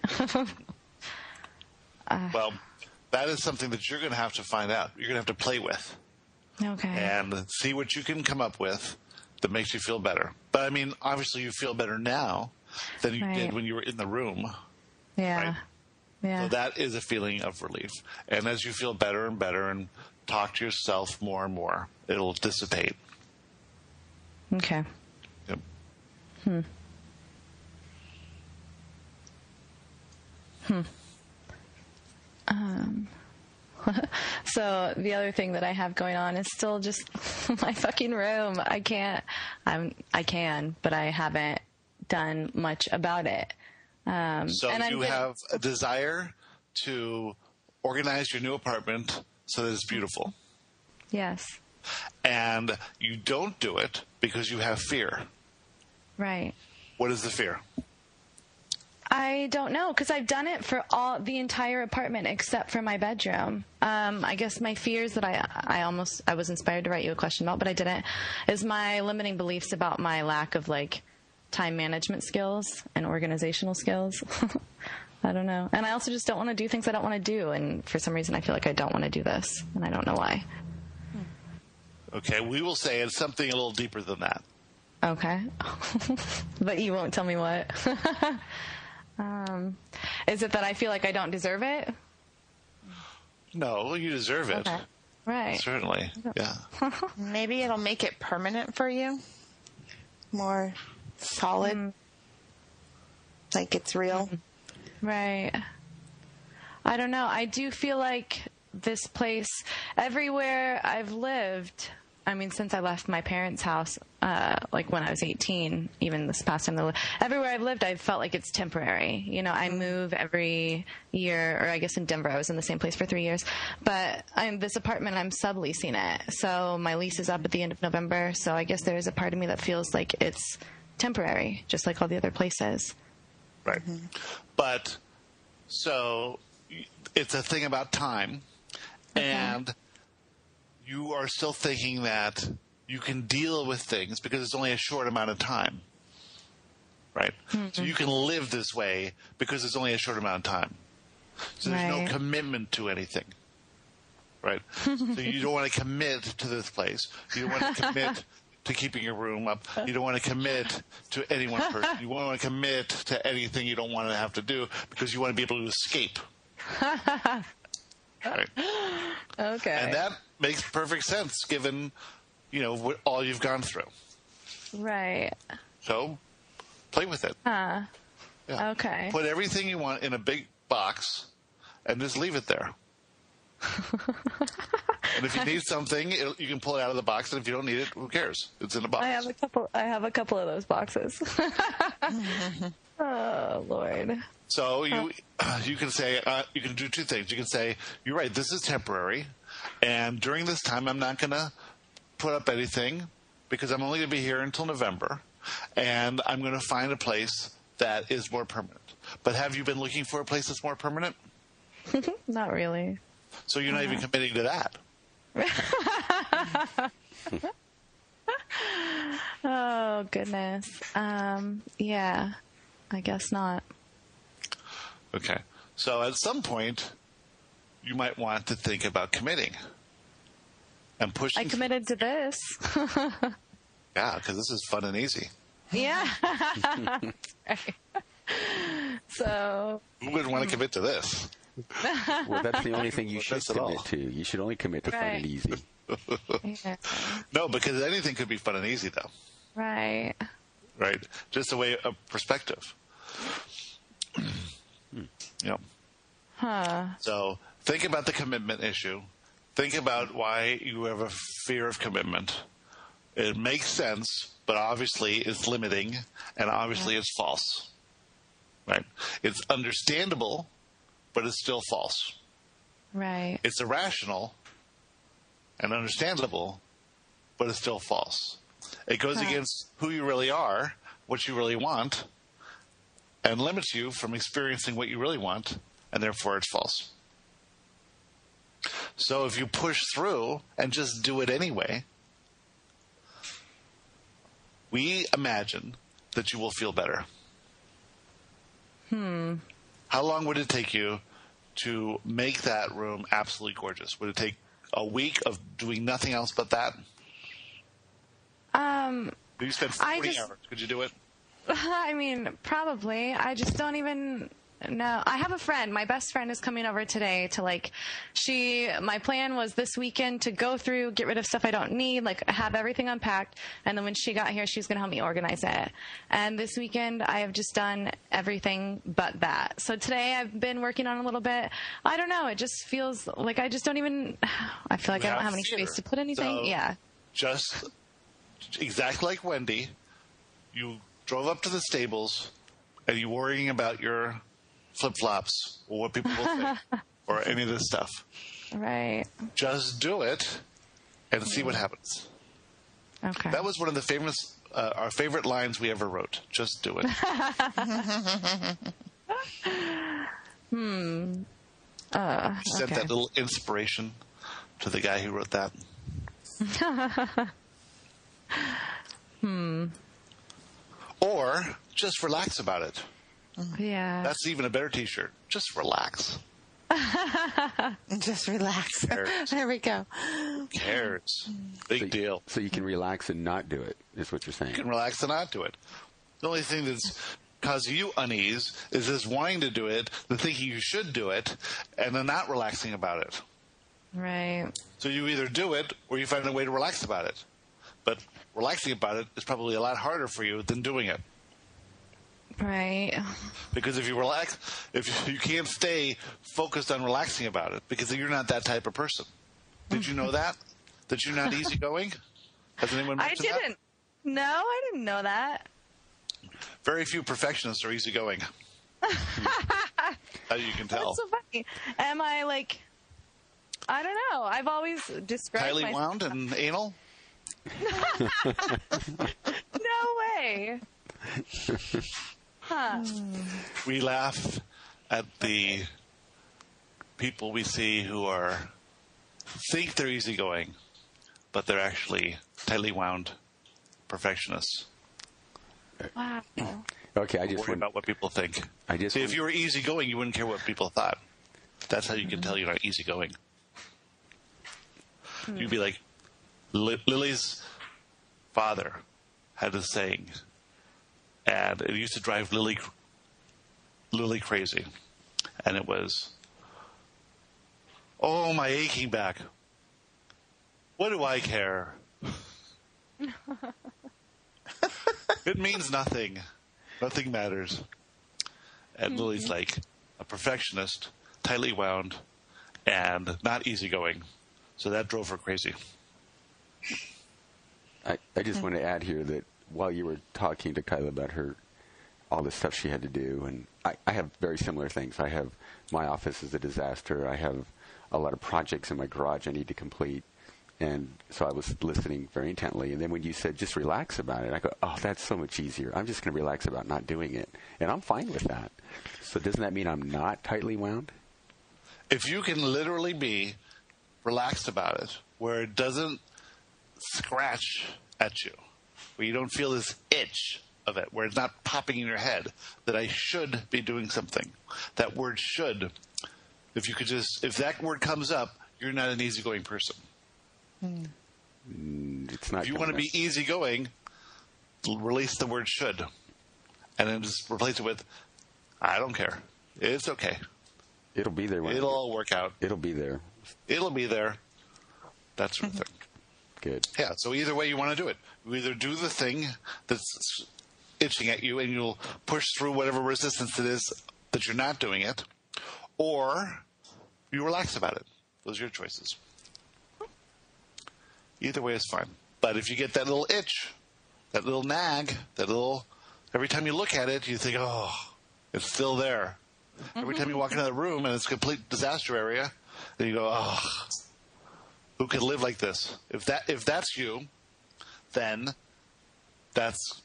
uh, Well, that is something that you're going to have to find out. You're going to have to play with okay. and see what you can come up with that makes you feel better. But I mean, obviously you feel better now than you Right. did when you were in the room. Yeah. Right. Yeah. So that is a feeling of relief. And as you feel better and better and talk to yourself more and more, it'll dissipate. Okay. Yep. Hmm. Hmm. Um, so the other thing that I have going on is still just my fucking room. I can't, I'm, I can, but I haven't done much about it. Um, So and I'm you getting- have a desire to organize your new apartment so that it's beautiful. Yes. And you don't do it because you have fear. Right. What is the fear? I don't know, because I've done it for all the entire apartment except for my bedroom. Um, I guess my fears that I I almost I was inspired to write you a question about, but I didn't. Is my limiting beliefs about my lack of like time management skills and organizational skills. I don't know, and I also just don't want to do things I don't want to do, and for some reason I feel like I don't want to do this, and I don't know why. Okay, we will say it's something a little deeper than that. Okay, but you won't tell me what. Um, is it that I feel like I don't deserve it? No, you deserve it. Okay. Right. Certainly. Yeah. Maybe it'll make it permanent for you. More solid. Mm. Like it's real. Right. I don't know. I do feel like this place, everywhere I've lived, I mean, since I left my parents' house, uh, like when I was eighteen, even this past time, everywhere I've lived, I've felt like it's temporary. You know, I move every year, or I guess in Denver, I was in the same place for three years. But I'm, this apartment, I'm subleasing it. So my lease is up at the end of November. So I guess there's a part of me that feels like it's temporary, just like all the other places. Right. But, so, it's a thing about time, Okay. and you are still thinking that you can deal with things because it's only a short amount of time. Right? Mm-hmm. So you can live this way because it's only a short amount of time. So there's Right. no commitment to anything. Right? So you don't want to commit to this place. You don't want to commit to keeping your room up. You don't want to commit to any one person. You don't want to commit to anything you don't want to have to do because you want to be able to escape. Right? Okay. And that makes perfect sense given, you know, what all you've gone through. Right. So play with it. Huh. Yeah. Okay. Put everything you want in a big box and just leave it there. And if you need something, it, you can pull it out of the box. And if you don't need it, who cares? It's in a box. I have a couple. I have a couple of those boxes. Oh Lord. So you you can say uh, you can do two things. You can say, you're right, this is temporary, and during this time I'm not going to put up anything because I'm only going to be here until November, and I'm going to find a place that is more permanent. But have you been looking for a place that's more permanent? Not really. So you're not even committing to that. Oh goodness. Um, yeah, I guess not. Okay. So at some point, you might want to think about committing and pushing. I committed to this. Yeah, because this is fun and easy. Yeah. So. Who wouldn't want to commit to this? Well, that's the only thing you Well, should that's it all. commit to. You should only commit to fun Right. and easy. Yeah. No, because anything could be fun and easy, though. Right. Right? Just a way of perspective. Yep. Huh. So think about the commitment issue. Think about why you have a fear of commitment. It makes sense, but obviously it's limiting, and obviously it's false. Right? It's understandable, but it's still false. Right. It's irrational and understandable, but it's still false. It goes Huh. against who you really are, what you really want, and limits you from experiencing what you really want, and therefore it's false. So if you push through and just do it anyway, we imagine that you will feel better. Hmm. How long would it take you to make that room absolutely gorgeous? Would it take a week of doing nothing else but that? Um. If you spent I forty just- hours, could you do it? I mean, probably. I just don't even know. I have a friend. My best friend is coming over today to like, she, my plan was this weekend to go through, get rid of stuff I don't need, like have everything unpacked. And then when she got here, she was going to help me organize it. And this weekend, I have just done everything but that. So today I've been working on a little bit. I don't know. It just feels like I just don't even, I feel like You I don't have have any fear. space to put anything. So- Yeah. Just exactly like Wendy, you drove up to the stables and you worrying about your flip-flops or what people will think or any of this stuff. Right. Just do it and see what happens. Okay. That was one of the famous, uh, our favorite lines we ever wrote. Just do it. hmm. Uh, Sent okay. that little inspiration to the guy who wrote that. Hmm. Or just relax about it. Yeah. That's even a better t-shirt. Just relax. Just relax. Cares. There we go. Who cares? Big So- deal. So you can relax and not do it, is what you're saying. You can relax and not do it. The only thing that's causing you unease is this wanting to do it, the thinking you should do it, and then not relaxing about it. Right. So you either do it or you find a way to relax about it. But relaxing about it is probably a lot harder for you than doing it. Right. Because if you relax, if you can't stay focused on relaxing about it, because you're not that type of person. Did you know that? That you're not easygoing? Has anyone I mentioned that? didn't. No, I didn't know that. Very few perfectionists are easygoing. As you can tell. That's so funny. Am I like? I don't know. I've always described Highly myself. wound and anal? No way. Huh. We laugh at the people we see who are think they're easygoing, but they're actually tightly wound perfectionists. Wow. Okay, I Worry just want, about what people think. I just See, want- if you were easygoing, you wouldn't care what people thought. That's how you can tell you're not easygoing. You'd be like, Li- Lily's father had a saying, and it used to drive Lily, Lily crazy. And it was, "Oh, my aching back. What do I care? It means nothing. Nothing matters." And Lily's like a perfectionist, tightly wound, and not easygoing. So that drove her crazy. I, I just want to add here that while you were talking to Kyla about her, all the stuff she had to do, and I, I have very similar things. I have, my office is a disaster. I have a lot of projects in my garage I need to complete. And so I was listening very intently. And then when you said, just relax about it, I go, oh, that's so much easier. I'm just going to relax about not doing it. And I'm fine with that. So doesn't that mean I'm not tightly wound? If you can literally be relaxed about it, where it doesn't scratch at you, where you don't feel this itch of it, where it's not popping in your head that I should be doing something. That word should, if you could just, if that word comes up, you're not an easygoing person. Mm, it's not. If you want to be easygoing, release the word should. And then just replace it with, I don't care. It's okay. It'll be there. When It'll all work out. It'll be there. It'll be there. That sort of thing. Good. Yeah, so either way you want to do it. You either do the thing that's itching at you and you'll push through whatever resistance it is that you're not doing it, or you relax about it. Those are your choices. Either way is fine. But if you get that little itch, that little nag, that little, every time you look at it, you think, oh, it's still there. Every time you walk into the room and it's a complete disaster area, then you go, oh, who could live like this? If that if that's you, then that's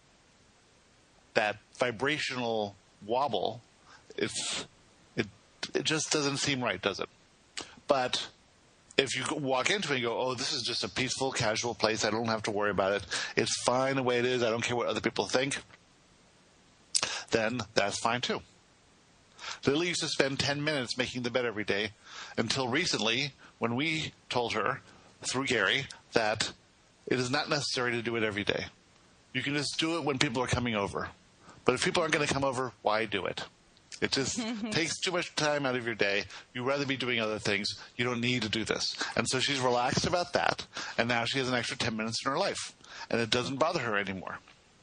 that vibrational wobble. It's it it just doesn't seem right, does it? But if you walk into it and go, oh, this is just a peaceful, casual place, I don't have to worry about it, it's fine the way it is, I don't care what other people think, then that's fine too. Lily used to spend ten minutes making the bed every day until recently when we told her, through Gary, that it is not necessary to do it every day. You can just do it when people are coming over. But if people aren't going to come over, why do it? It just takes too much time out of your day. You'd rather be doing other things. You don't need to do this. And so she's relaxed about that, and now she has an extra ten minutes in her life. And it doesn't bother her anymore.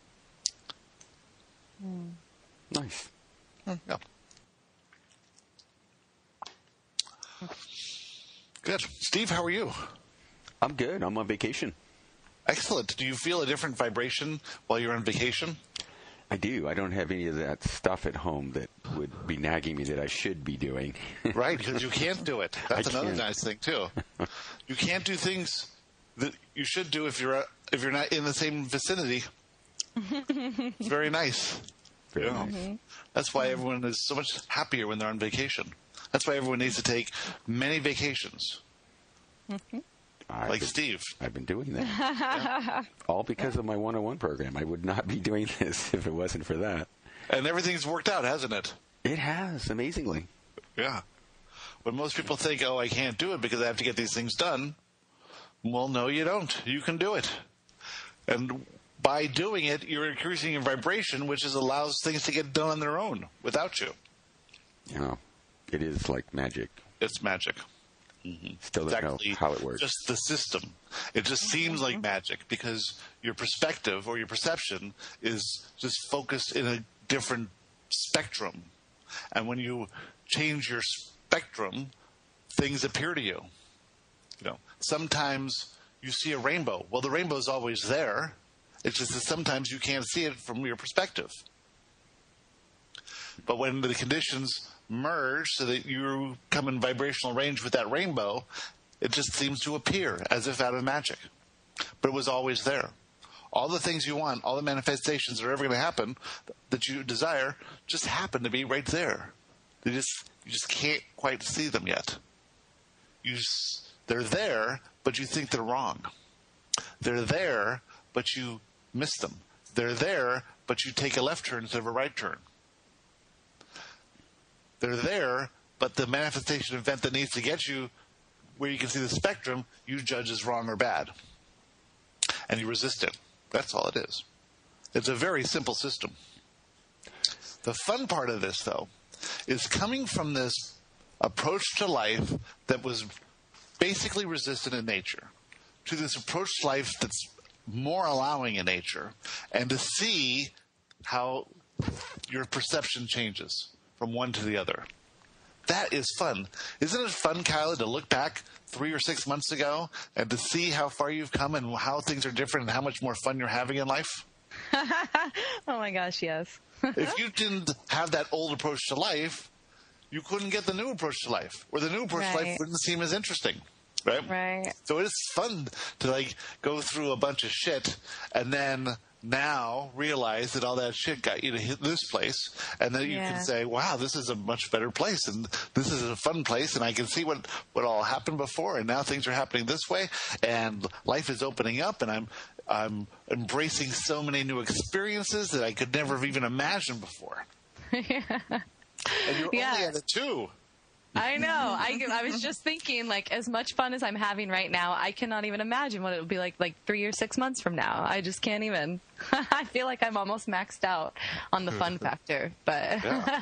Mm. Nice. Mm, yeah. Good. Steve, how are you? I'm good. I'm on vacation. Excellent. Do you feel a different vibration while you're on vacation? I do. I don't have any of that stuff at home that would be nagging me that I should be doing. Right, because you can't do it. That's I another can't. nice thing, too. You can't do things that you should do if you're if you're not in the same vicinity. It's very nice. Very yeah. nice. That's why everyone is so much happier when they're on vacation. That's why everyone needs to take many vacations. Mm-hmm. I've like been, Steve. I've been doing that. Yeah. All because of my one oh one program. I would not be doing this if it wasn't for that. And everything's worked out, hasn't it? It has, amazingly. Yeah. When most people think, oh, I can't do it because I have to get these things done, well, no, you don't. You can do it. And by doing it, you're increasing your vibration, which is allows things to get done on their own without you. Yeah. It is like magic. It's magic. Mm-hmm. Still don't exactly. know how it works. Just the system. It just seems like magic because your perspective or your perception is just focused in a different spectrum. And when you change your spectrum, things appear to you. You know, sometimes you see a rainbow. Well, the rainbow's always there. It's just that sometimes you can't see it from your perspective. But when the conditions merge so that you come in vibrational range with that rainbow, it just seems to appear as if out of magic. But it was always there. All the things you want, all the manifestations that are ever going to happen that you desire just happen to be right there. They just you just can't quite see them yet. You just, they're there, but you think they're wrong. They're there, but you miss them. They're there, but you take a left turn instead of a right turn. They're there, but the manifestation event that needs to get you where you can see the spectrum, you judge as wrong or bad. And you resist it. That's all it is. It's a very simple system. The fun part of this, though, is coming from this approach to life that was basically resistant in nature to this approach to life that's more allowing in nature, and to see how your perception changes from one to the other. That is fun. Isn't it fun, Kyla, to look back three or six months ago and to see how far you've come and how things are different and how much more fun you're having in life? Oh my gosh, yes. If you didn't have that old approach to life, you couldn't get the new approach to life, or the new approach to Right. life wouldn't seem as interesting, right? Right. So it's fun to like go through a bunch of shit and then now realize that all that shit got you to hit this place, and then you Yeah. can say, wow, this is a much better place, and this is a fun place, and I can see what, what all happened before, and now things are happening this way, and life is opening up, and I'm I'm embracing so many new experiences that I could never have even imagined before. And you're Yeah. only at a two. I know. I, I was just thinking, like, as much fun as I'm having right now, I cannot even imagine what it would be like, like three or six months from now. I just can't even. I feel like I'm almost maxed out on the fun factor, but Yeah.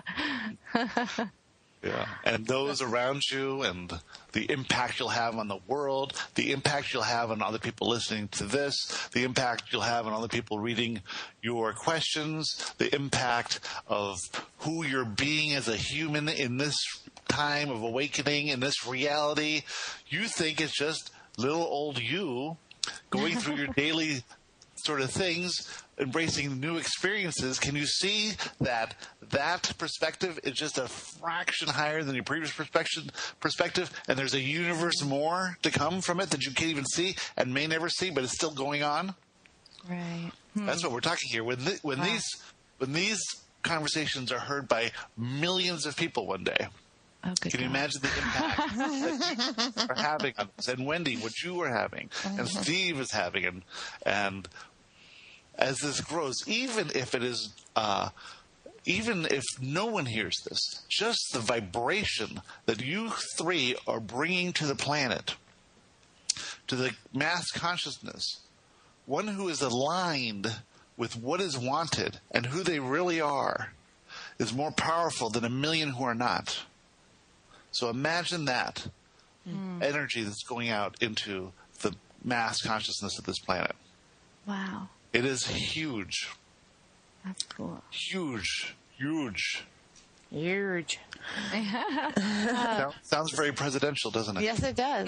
Yeah. And those around you and the impact you'll have on the world, the impact you'll have on other people listening to this, the impact you'll have on other people reading your questions, the impact of who you're being as a human in this time of awakening, in this reality. You think it's just little old you going through your daily sort of things, embracing new experiences. Can you see that that perspective is just a fraction higher than your previous perspective, perspective, and there's a universe more to come from it that you can't even see and may never see, but it's still going on? right. That's what we're talking here. When, th- when Wow. these when these conversations are heard by millions of people one day, Oh, good can you God. imagine the impact that you are having on us? And Wendy, what you are having, and Steve is having, and and as this grows, even if it is, uh, even if no one hears this, just the vibration that you three are bringing to the planet, to the mass consciousness, one who is aligned with what is wanted and who they really are, is more powerful than a million who are not. So imagine that energy that's going out into the mass consciousness of this planet. Wow. It is huge, That's cool. huge, huge. Huge. Sound- sounds very presidential, doesn't it? Yes, it does.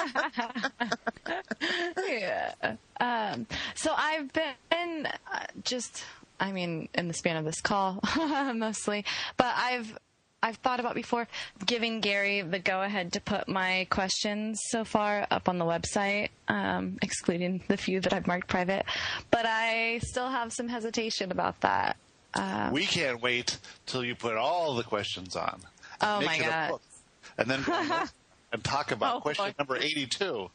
Yeah. Um, so I've been uh, just, I mean, in the span of this call, mostly, but I've I've thought about before giving Gary the go-ahead to put my questions so far up on the website, um, excluding the few that I've marked private. But I still have some hesitation about that. Uh, We can't wait till you put all the questions on. and Oh, make my it a God. book, and then go on and talk about Oh, question boy. number eighty-two.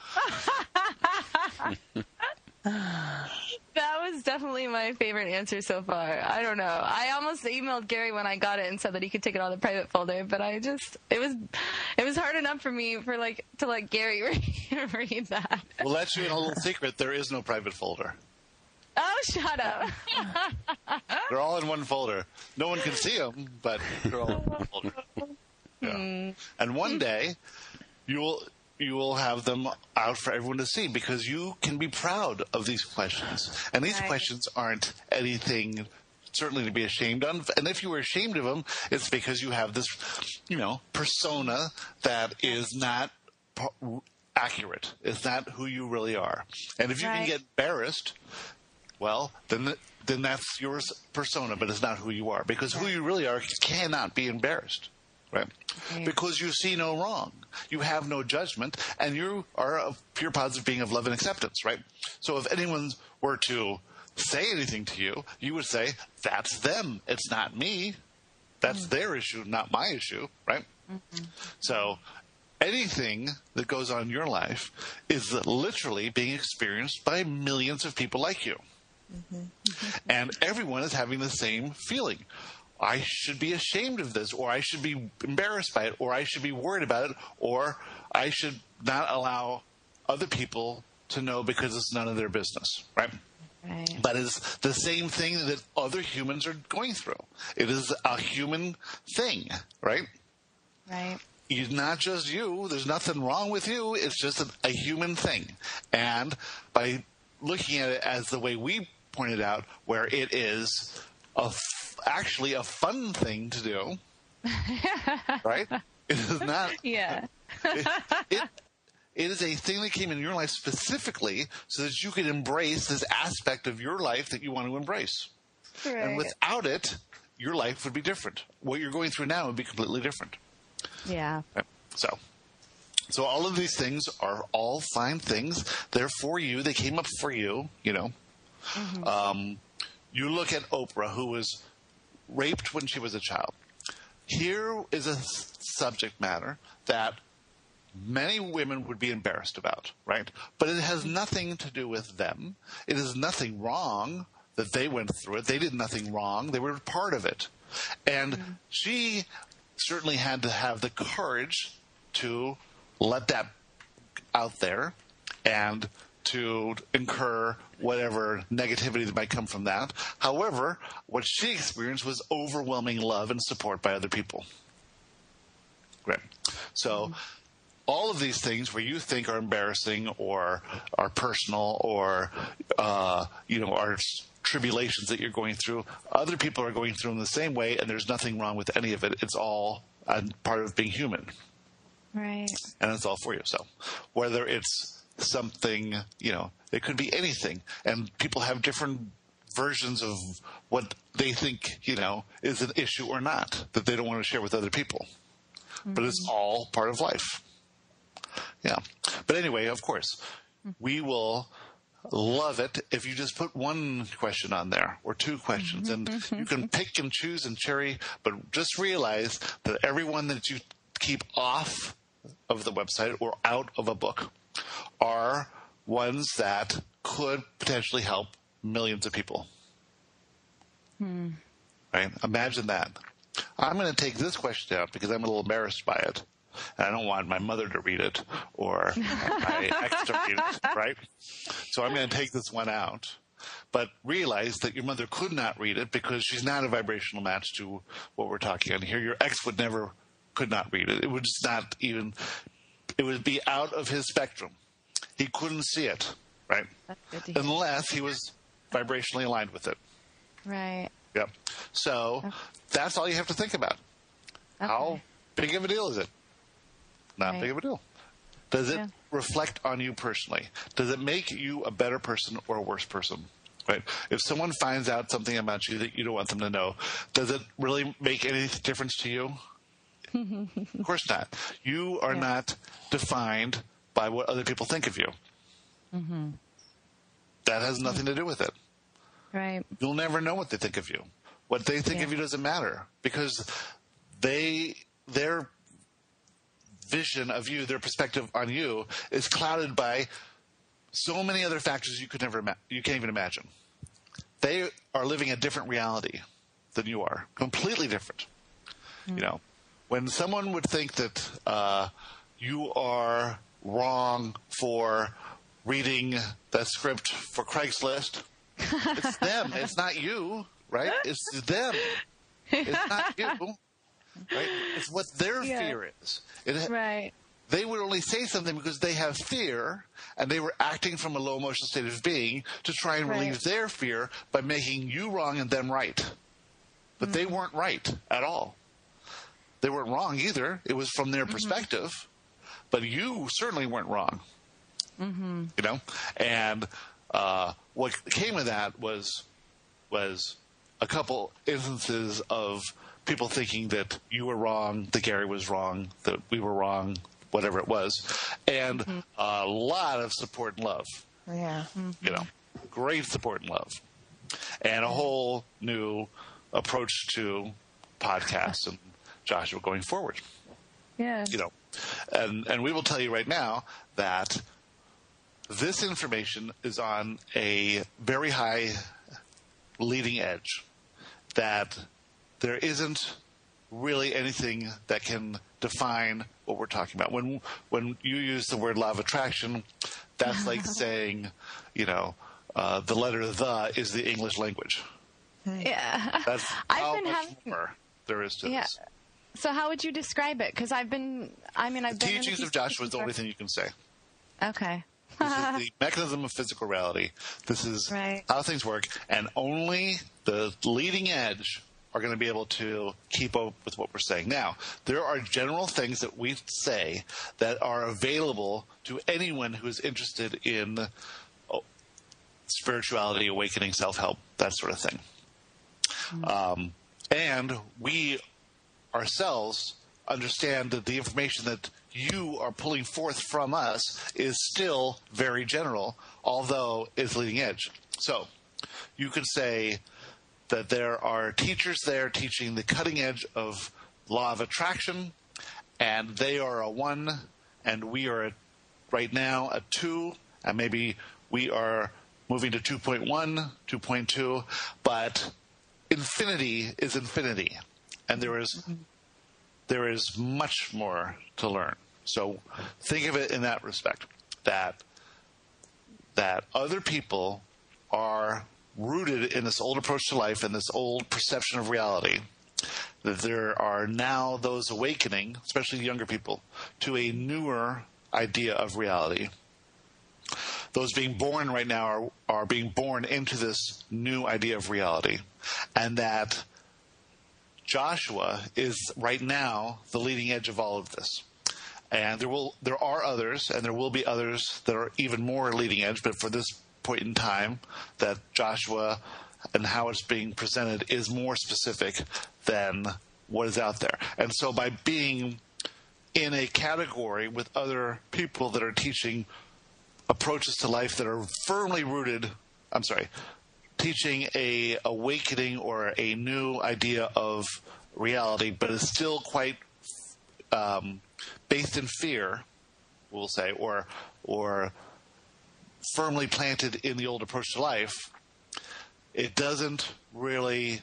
That was definitely my favorite answer so far. I don't know. I almost emailed Gary when I got it and said that he could take it on the private folder, but I just it was it was hard enough for me for like to let Gary read, read that. We'll let you in a little secret. There is no private folder. Oh, shut up. They're all in one folder. No one can see them, but they're all in one folder. Yeah. And one day, you will you will have them out for everyone to see because you can be proud of these questions. And these Right. questions aren't anything certainly to be ashamed of. And if you were ashamed of them, it's because you have this, you know, persona that is not po- accurate. It's not who you really are. And if you can Right. get embarrassed, well, then then that's your persona, but it's not who you are. Because who you really are cannot be embarrassed, right? Right. Because you see no wrong. You have no judgment, and you are a pure positive being of love and acceptance, right? So if anyone were to say anything to you, you would say, that's them. It's not me. That's their issue, not my issue, right? Mm-hmm. So anything that goes on in your life is literally being experienced by millions of people like you. And everyone is having the same feeling. I should be ashamed of this, or I should be embarrassed by it, or I should be worried about it, or I should not allow other people to know because it's none of their business, right? Right. But it's the same thing that other humans are going through. It is a human thing, right? Right. It's not just you. There's nothing wrong with you. It's just a, a human thing. And by looking at it as the way we pointed out, where it is a f- actually a fun thing to do, Right? It is not. Yeah. It, it, it is a thing that came in your life specifically so that you could embrace this aspect of your life that you want to embrace. Right. And without it, your life would be different. What you're going through now would be completely different. Yeah. Right? So, so all of these things are all fine things. They're for you. They came up for you, you know. Mm-hmm. Um, you look at Oprah, who was raped when she was a child. Here is a subject matter that many women would be embarrassed about, right? But it has nothing to do with them. It is nothing wrong that they went through it. They did nothing wrong. They were part of it. And mm-hmm. she certainly had to have the courage to let that out there and to incur whatever negativity that might come from that. However, what she experienced was overwhelming love and support by other people. Great. So mm-hmm. all of these things where you think are embarrassing or are personal or, uh, you know, are tribulations that you're going through, other people are going through in the same way, and there's nothing wrong with any of it. It's all a part of being human. Right. And it's all for you. So whether it's something, you know, it could be anything. And people have different versions of what they think, you know, is an issue or not that they don't want to share with other people. Mm-hmm. But it's all part of life. Yeah. But anyway, of course, we will love it if you just put one question on there or two questions. And you can pick and choose and cherry, but just realize that everyone that you keep off of the website or out of a book are ones that could potentially help millions of people. Hmm. Right? Imagine that. I'm going to take this question out because I'm a little embarrassed by it. And I don't want my mother to read it or my ex to read it, right? So I'm going to take this one out. But realize that your mother could not read it because she's not a vibrational match to what we're talking on here. Your ex would never, could not read it. It would just not even, it would be out of his spectrum. He couldn't see it, right? Unless he was vibrationally aligned with it. Right. Yep. So okay. That's all you have to think about. Okay. How big of a deal is it? Not right. big of a deal. Does it yeah. reflect on you personally? Does it make you a better person or a worse person? Right? If someone finds out something about you that you don't want them to know, does it really make any difference to you? Of course not. You are yeah. not defined by what other people think of you. Mm-hmm. That has nothing to do with it. Right. You'll never know what they think of you. What they think yeah. of you doesn't matter because they their vision of you, their perspective on you, is clouded by so many other factors you could never ima- you can't even imagine. They are living a different reality than you are, completely different. Mm. You know, when someone would think that uh, you are wrong for reading the script for Craigslist, it's them. It's not you, right? It's them. It's not you. Right? It's what their yeah. fear is. It, right. They would only say something because they have fear, and they were acting from a low emotional state of being to try and relieve right. their fear by making you wrong and them right. But mm-hmm. they weren't right at all. They weren't wrong either. It was from their mm-hmm. perspective. But you certainly weren't wrong. Mm-hmm. You know? And uh, what came of that was was a couple instances of people thinking that you were wrong, that Gary was wrong, that we were wrong, whatever it was, and mm-hmm. a lot of support and love. Yeah. Mm-hmm. You know, great support and love. And a whole new approach to podcasts and Joshua going forward. Yeah. You know, and, and we will tell you right now that this information is on a very high leading edge, that there isn't really anything that can define what we're talking about. When when you use the word law of attraction, that's like saying, you know, uh, the letter the is the English language. Yeah. That's I've how been much having, more there is to yeah. this. So how would you describe it? Because I've been, I mean, I've the been... teachings of Joshua is the only thing you can say. Okay. This is the mechanism of physical reality. This is right. how things work. And only the leading edge are going to be able to keep up with what we're saying. Now, there are general things that we say that are available to anyone who is interested in oh, spirituality, awakening, self-help, that sort of thing. Mm-hmm. Um, and we ourselves understand that the information that you are pulling forth from us is still very general, although it's leading edge. So you could say that there are teachers there teaching the cutting edge of law of attraction, and they are a one, and we are a, right now a two, and maybe we are moving to two point one, two point two, but infinity is infinity, and there is there is much more to learn. So think of it in that respect, that that other people are rooted in this old approach to life and this old perception of reality, that there are now those awakening, especially younger people, to a newer idea of reality. Those being born right now are, are being born into this new idea of reality, and that Joshua is right now the leading edge of all of this. And there will there are others, and there will be others that are even more leading edge, but for this point in time, that Joshua and how it's being presented is more specific than what is out there. And so by being in a category with other people that are teaching approaches to life that are firmly rooted, I'm sorry, teaching a awakening or a new idea of reality, but is still quite um, based in fear, we'll say, or or firmly planted in the old approach to life, it doesn't really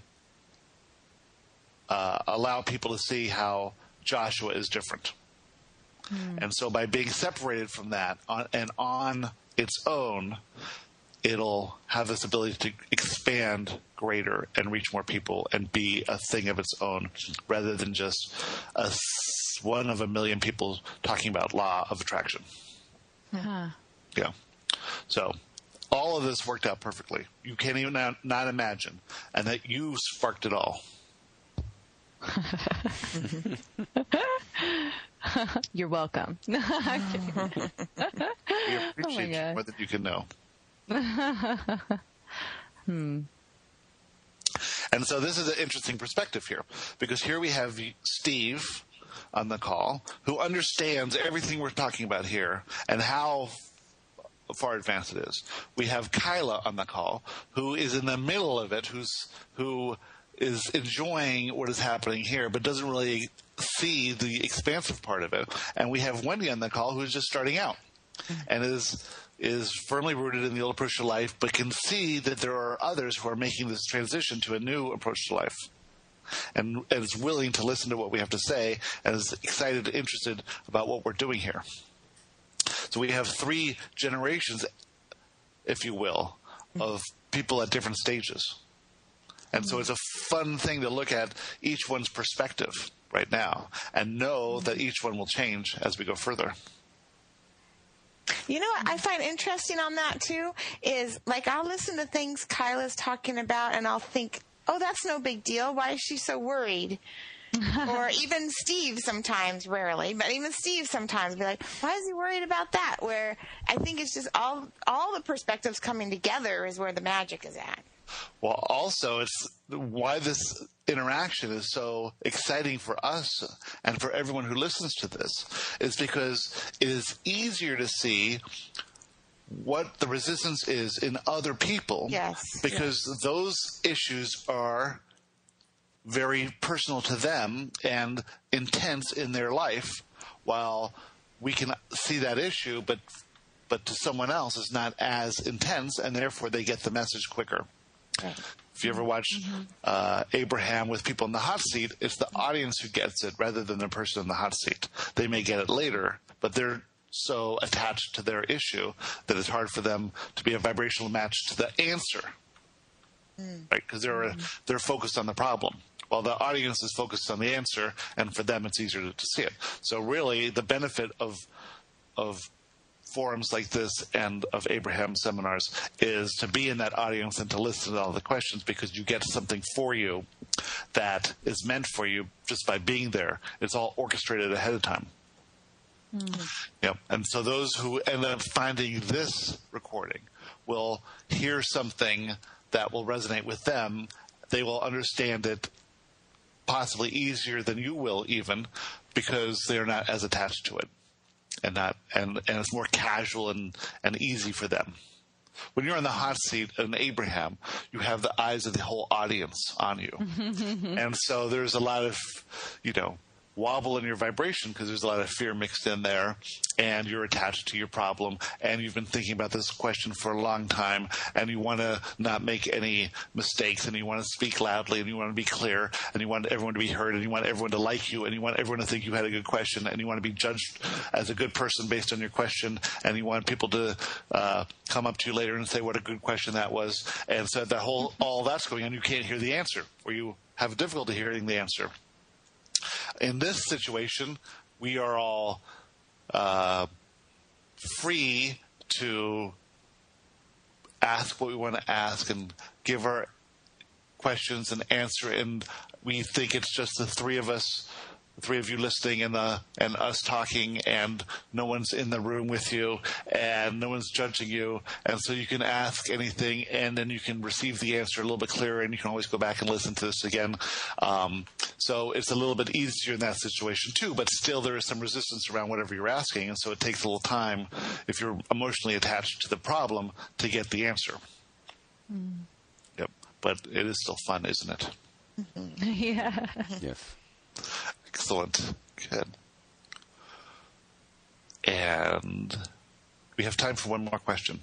uh, allow people to see how Joshua is different. Mm. And so by being separated from that on, and on its own, it'll have this ability to expand greater and reach more people and be a thing of its own, rather than just a, one of a million people talking about law of attraction. Uh-huh. Yeah. So all of this worked out perfectly. You can't even not, not imagine. And that you sparked it all. You're welcome. We appreciate you more than you can know. hmm. And so this is an interesting perspective here, because here we have Steve on the call who understands everything we're talking about here and how far advanced it is. We have Kyla on the call who is in the middle of it, who's who is enjoying what is happening here, but doesn't really see the expansive part of it. And we have Wendy on the call who's just starting out and is is firmly rooted in the old approach to life, but can see that there are others who are making this transition to a new approach to life, and, and is willing to listen to what we have to say, and is excited and interested about what we're doing here. So we have three generations, if you will, of people at different stages. And so it's a fun thing to look at each one's perspective right now and know that each one will change as we go further. You know what I find interesting on that, too, is, like, I'll listen to things Kyla's talking about, and I'll think, oh, that's no big deal. Why is she so worried? Or even Steve sometimes, rarely, but even Steve sometimes be like, why is he worried about that? Where I think it's just all all the perspectives coming together is where the magic is at. Well, also, it's why this interaction is so exciting for us and for everyone who listens to this is because it is easier to see what the resistance is in other people. Yes. Because yes. those issues are very personal to them and intense in their life, while we can see that issue, but but to someone else is not as intense, and therefore they get the message quicker. Right. If you ever watch mm-hmm. uh, Abraham with people in the hot seat, it's the audience who gets it rather than the person in the hot seat. They may get it later, but they're so attached to their issue that it's hard for them to be a vibrational match to the answer, mm. right? Because they're mm-hmm. they're focused on the problem, while the audience is focused on the answer, and for them it's easier to, to see it. So really, the benefit of of forums like this and of Abraham seminars is to be in that audience and to listen to all the questions, because you get something for you that is meant for you just by being there. It's all orchestrated ahead of time. Mm-hmm. Yep. And so those who end up finding this recording will hear something that will resonate with them. They will understand it possibly easier than you will, even because they're not as attached to it, and not and, and it's more casual and, and easy for them. When you're on the hot seat in Abraham, you have the eyes of the whole audience on you. And so there's a lot of, you know, wobble in your vibration because there's a lot of fear mixed in there, and you're attached to your problem, and you've been thinking about this question for a long time, and you want to not make any mistakes, and you want to speak loudly, and you want to be clear, and you want everyone to be heard, and you want everyone to like you, and you want everyone to think you had a good question, and you want to be judged as a good person based on your question, and you want people to uh, come up to you later and say what a good question that was. And so that whole all that's going on, you can't hear the answer, or you have difficulty hearing the answer. In this situation, we are all uh, free to ask what we want to ask and give our questions and answer. And we think it's just the three of us, the three of you listening, and the and us talking, and no one's in the room with you, and no one's judging you. And so you can ask anything, and then you can receive the answer a little bit clearer, and you can always go back and listen to this again. Um, so it's a little bit easier in that situation too, but still there is some resistance around whatever you're asking, and so it takes a little time if you're emotionally attached to the problem to get the answer. Mm. Yep, but it is still fun, isn't it? Mm-hmm. Yeah. Yes. Excellent. Good. And we have time for one more question.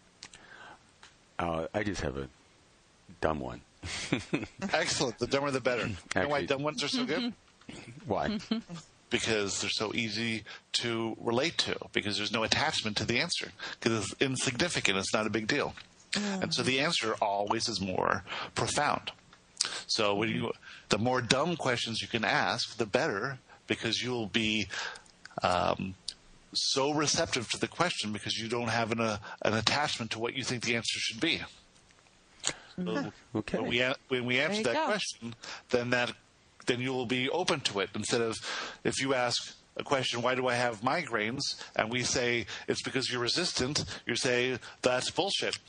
Uh, I just have a dumb one. Excellent. The dumber the better. You Actually, know why dumb ones are so good? Why? Because they're so easy to relate to, because there's no attachment to the answer, because it's insignificant. It's not a big deal. Mm. And so the answer always is more profound. So when you, the more dumb questions you can ask, the better, because you'll be um, so receptive to the question because you don't have an, uh, an attachment to what you think the answer should be. So okay. When we, when we answer that go. question, then that then you will be open to it. Instead of, if you ask a question, why do I have migraines? And we say, it's because you're resistant. You say, that's bullshit.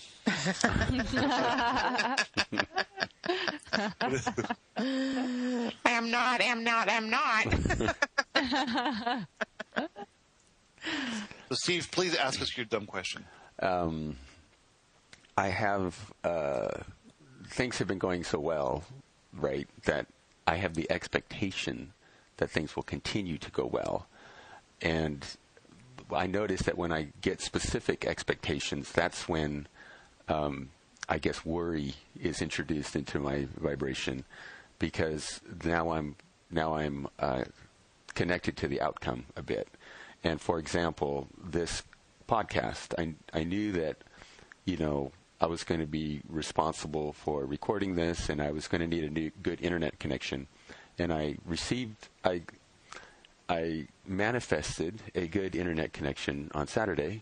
am not, am not, am not. So Steve, please ask us your dumb question. Um, I have, uh, things have been going so well, right, that I have the expectation that things will continue to go well. And I notice that when I get specific expectations, that's when um, I guess worry is introduced into my vibration, because now I'm now I'm uh, connected to the outcome a bit. And for example, this podcast, I I knew that, you know, I was going to be responsible for recording this, and I was going to need a new, good internet connection. And I received, I, I manifested a good internet connection on Saturday.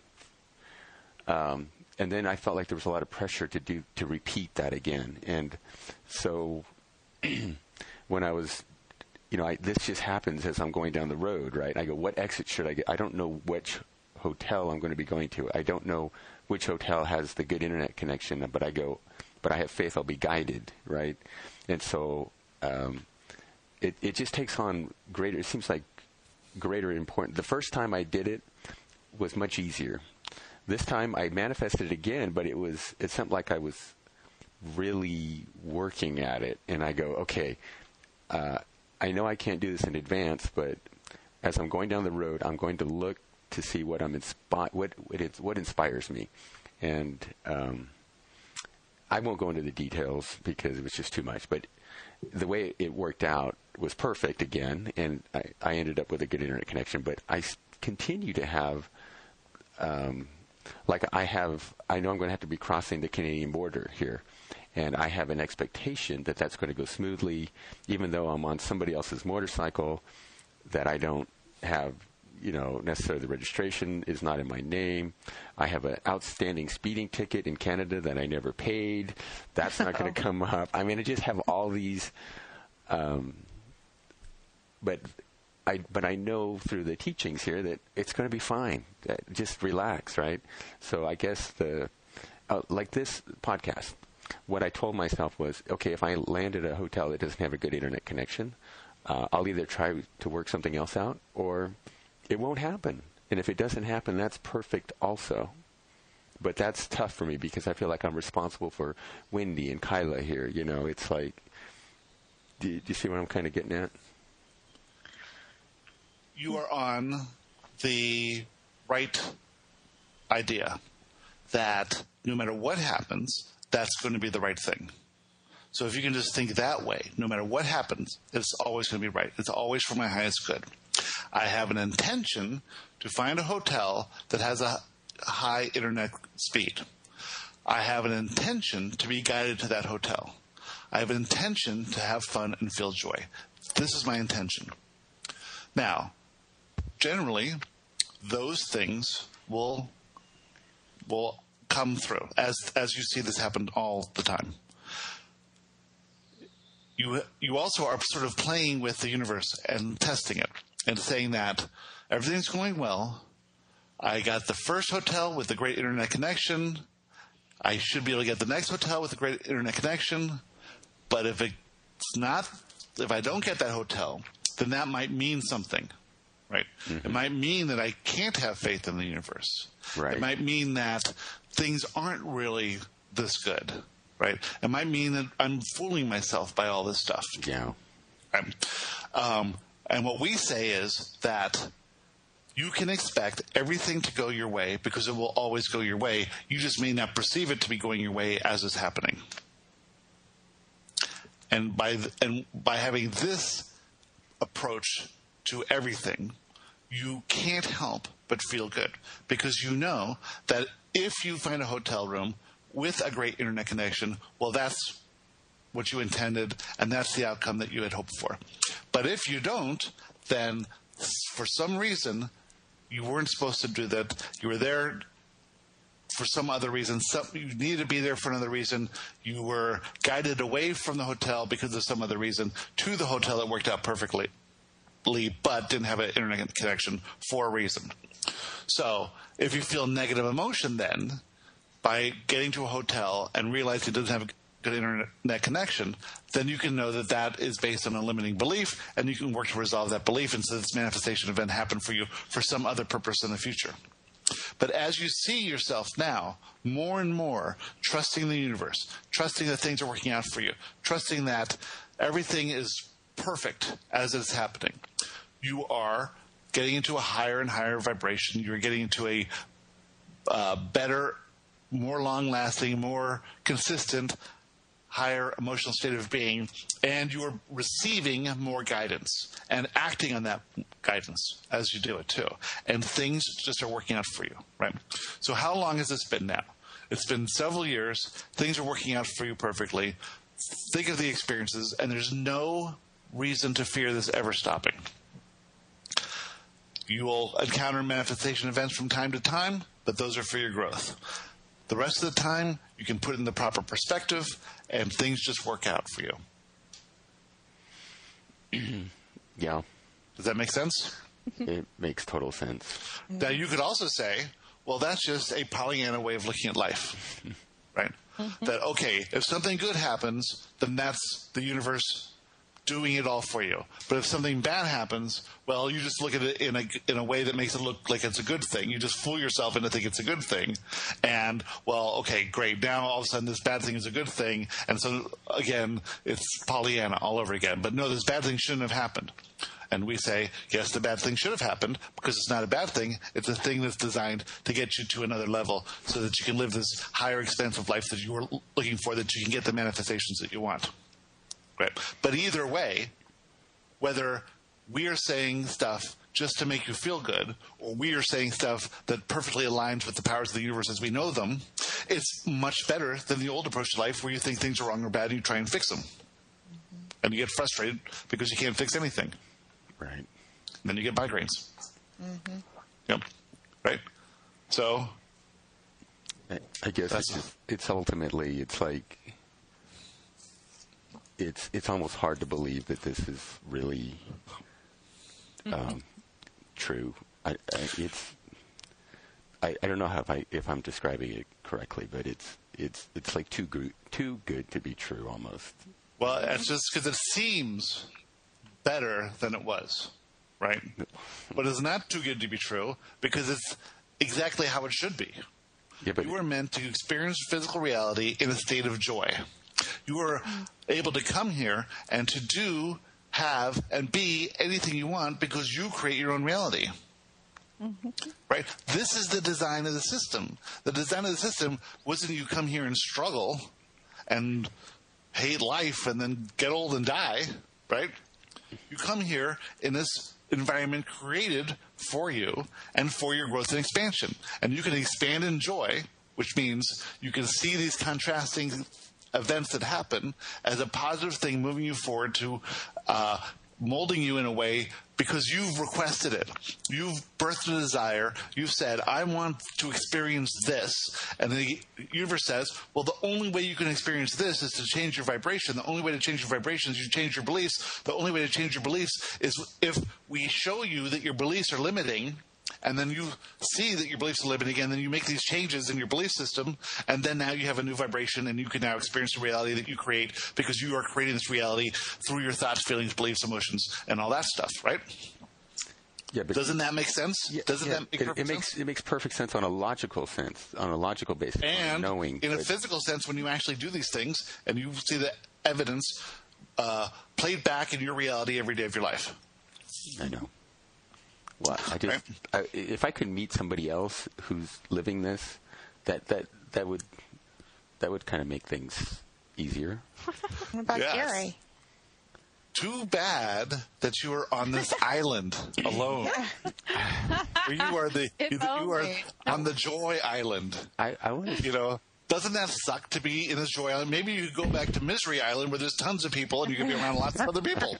Um, and then I felt like there was a lot of pressure to do, to repeat that again. And so when I was, you know, I, this just happens as I'm going down the road, right? I go, what exit should I get? I don't know which hotel I'm going to be going to. I don't know which hotel has the good internet connection, but I go, but I have faith I'll be guided, right? And so, um, It, it just takes on greater, it seems like greater importance. The first time I did it was much easier. This time I manifested it again, but it was, it seemed like I was really working at it. And I go, okay, uh, I know I can't do this in advance, but as I'm going down the road, I'm going to look to see what I'm inspi- what, what, it's, what inspires me. And um, I won't go into the details because it was just too much, but the way it worked out was perfect again, and I, I ended up with a good internet connection. But I s- continue to have, um, like I have, I know I'm going to have to be crossing the Canadian border here, and I have an expectation that that's going to go smoothly, even though I'm on somebody else's motorcycle, that I don't have, you know, necessarily the registration is not in my name. I have an outstanding speeding ticket in Canada that I never paid. That's not going to come up. I mean, I just have all these Um, but I but I know through the teachings here that it's going to be fine. Uh, Just relax, right? So I guess the uh, like this podcast, what I told myself was, okay, if I land at a hotel that doesn't have a good internet connection, uh, I'll either try to work something else out or it won't happen. And if it doesn't happen, that's perfect also. But that's tough for me because I feel like I'm responsible for Wendy and Kyla here. You know, it's like, do, do you see what I'm kind of getting at? You are on the right idea that no matter what happens, that's going to be the right thing. So if you can just think that way, no matter what happens, it's always going to be right. It's always for my highest good. I have an intention to find a hotel that has a high internet speed. I have an intention to be guided to that hotel. I have an intention to have fun and feel joy. This is my intention. Now, generally, those things will will come through, as as you see this happen all the time. You you also are sort of playing with the universe and testing it and saying that everything's going well. I got the first hotel with a great internet connection. I should be able to get the next hotel with a great internet connection. But if it's not, if I don't get that hotel, then that might mean something, right? Mm-hmm. It might mean that I can't have faith in the universe. Right. It might mean that things aren't really this good, right? It might mean that I'm fooling myself by all this stuff. Yeah. Right? Um, and what we say is that you can expect everything to go your way because it will always go your way. You just may not perceive it to be going your way as it's happening. And by th- and by having this approach to everything, you can't help but feel good because you know that if you find a hotel room with a great internet connection, well, that's what you intended, and that's the outcome that you had hoped for. But if you don't, then for some reason, you weren't supposed to do that. You were there for some other reason. Some, you needed to be there for another reason. You were guided away from the hotel because of some other reason to the hotel that worked out perfectly, but didn't have an internet connection for a reason. So if you feel negative emotion then, by getting to a hotel and realizing it doesn't have a good internet connection, then you can know that that is based on a limiting belief, and you can work to resolve that belief and so this manifestation event happen for you for some other purpose in the future. But as you see yourself now, more and more trusting the universe, trusting that things are working out for you, trusting that everything is perfect as it's happening, you are getting into a higher and higher vibration. You're getting into a uh, better, more long-lasting, more consistent, higher emotional state of being, and you're receiving more guidance and acting on that guidance as you do it too. And things just are working out for you, right? So how long has this been now? It's been several years. Things are working out for you perfectly. Think of the experiences, and there's no reason to fear this ever stopping. You will encounter manifestation events from time to time, but those are for your growth. The rest of the time, you can put it in the proper perspective, and things just work out for you. Yeah. Does that make sense? It makes total sense. Now, you could also say, well, that's just a Pollyanna way of looking at life, right? Mm-hmm. That, okay, if something good happens, then that's the universe doing it all for you. But if something bad happens, well, you just look at it in a in a way that makes it look like it's a good thing. You just fool yourself into thinking it's a good thing. And, well, okay, great. Now all of a sudden this bad thing is a good thing. And so, again, it's Pollyanna all over again. But no, this bad thing shouldn't have happened. And we say, yes, the bad thing should have happened because it's not a bad thing. It's a thing that's designed to get you to another level so that you can live this higher expansive life that you were looking for, that you can get the manifestations that you want. Right. But either way, whether we are saying stuff just to make you feel good or we are saying stuff that perfectly aligns with the powers of the universe as we know them, it's much better than the old approach to life where you think things are wrong or bad and you try and fix them. Mm-hmm. And you get frustrated because you can't fix anything. Right. And then you get migraines. Mm-hmm. Yep. Right? So I, I guess it's, just, it's ultimately, it's like it's it's almost hard to believe that this is really um, true. I, I, it's I, I don't know how if I if I'm describing it correctly, but it's it's it's like too good too good to be true almost. Well, it's just because it seems better than it was, right? But it's not too good to be true because it's exactly how it should be. Yeah, but you were meant to experience physical reality in a state of joy. You were able to come here and to do, have, and be anything you want because you create your own reality. Mm-hmm. Right? This is the design of the system. The design of the system wasn't you come here and struggle and hate life and then get old and die, right? You come here in this environment created for you and for your growth and expansion. And you can expand in joy, which means you can see these contrasting events that happen as a positive thing moving you forward to uh, molding you in a way because you've requested it. You've birthed a desire. You've said, I want to experience this. And the universe says, well, the only way you can experience this is to change your vibration. The only way to change your vibration is you change your beliefs. The only way to change your beliefs is if we show you that your beliefs are limiting, and then you see that your beliefs are limiting, and then you make these changes in your belief system, and then now you have a new vibration, and you can now experience the reality that you create because you are creating this reality through your thoughts, feelings, beliefs, emotions, and all that stuff, right? Yeah, but doesn't that make sense? Yeah, Doesn't yeah, that make it, perfect it makes sense? It makes perfect sense on a logical sense, on a logical basis, And knowing. in a but, physical sense, when you actually do these things, and you see the evidence uh, played back in your reality every day of your life. I know. Well, I just Right. I, if I could meet somebody else who's living this, that that that would that would kind of make things easier. What about Yes. Gary? Too bad that you are on this island alone. Where you are the If you, you are only. on the joy island. I I want You to. know, doesn't that suck to be in this joy island? Maybe you could go back to Misery Island where there's tons of people and you can be around lots of other people.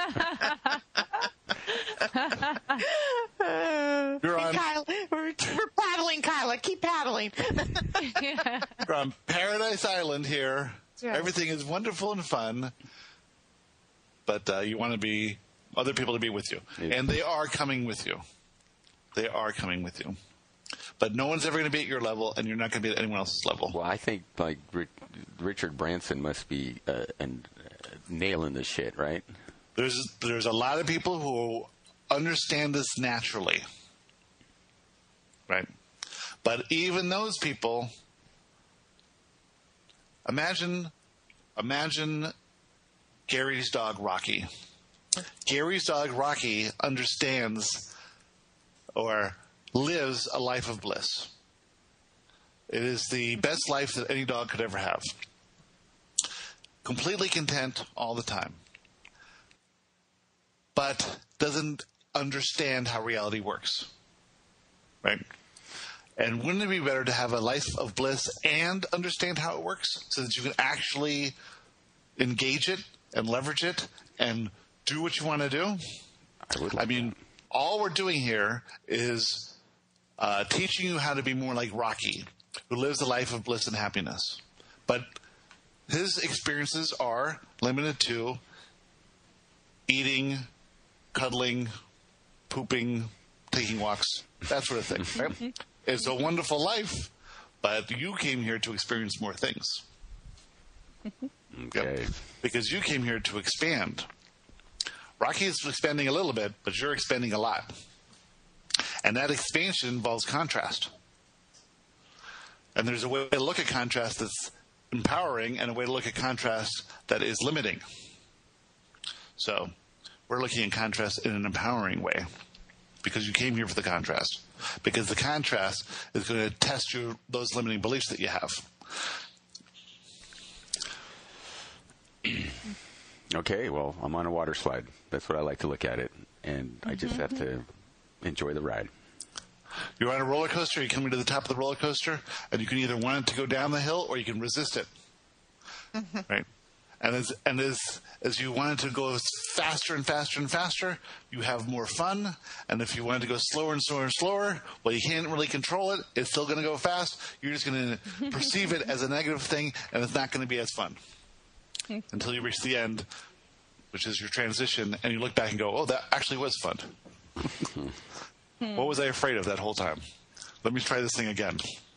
You're on, Kyle, we're, we're paddling, Kyla. Keep paddling. you're on Paradise Island here. right. Everything is wonderful and fun, but uh, you want to be other people to be with you, Yeah. and they are coming with you. They are coming with you, but no one's ever going to be at your level, and you're not going to be at anyone else's level. Well, I think like Ri- Richard Branson must be uh, and uh, nailing this shit, right? There's there's a lot of people who understand this naturally, right? But even those people, imagine, imagine Gary's dog Rocky. Gary's dog Rocky understands or lives a life of bliss. It is the best life that any dog could ever have. Completely content all the time. But doesn't understand how reality works. Right? And wouldn't it be better to have a life of bliss and understand how it works so that you can actually engage it and leverage it and do what you want to do? I would. I Like mean, all we're doing here is uh, teaching you how to be more like Rocky, who lives a life of bliss and happiness. But his experiences are limited to eating, cuddling, pooping, taking walks, that sort of thing. Right? It's a wonderful life, but you came here to experience more things. okay. Yep. Because you came here to expand. Rocky is expanding a little bit, but you're expanding a lot. And that expansion involves contrast. And there's a way to look at contrast that's empowering and a way to look at contrast that is limiting. So we're looking at contrast in an empowering way because you came here for the contrast. Because the contrast is going to test your, those limiting beliefs that you have. Okay, well, I'm on a water slide. That's what I like to look at it. And I just have to enjoy the ride. You're on a roller coaster, you're coming to the top of the roller coaster, and you can either want it to go down the hill or you can resist it. Right? And as and as as you want it to go faster and faster and faster, you have more fun. And if you want it to go slower and slower and slower, well, you can't really control it. It's still going to go fast. You're just going to perceive it as a negative thing, and it's not going to be as fun. until you reach the end, which is your transition, and you look back and go, oh, that actually was fun. What was I afraid of that whole time? Let me try this thing again.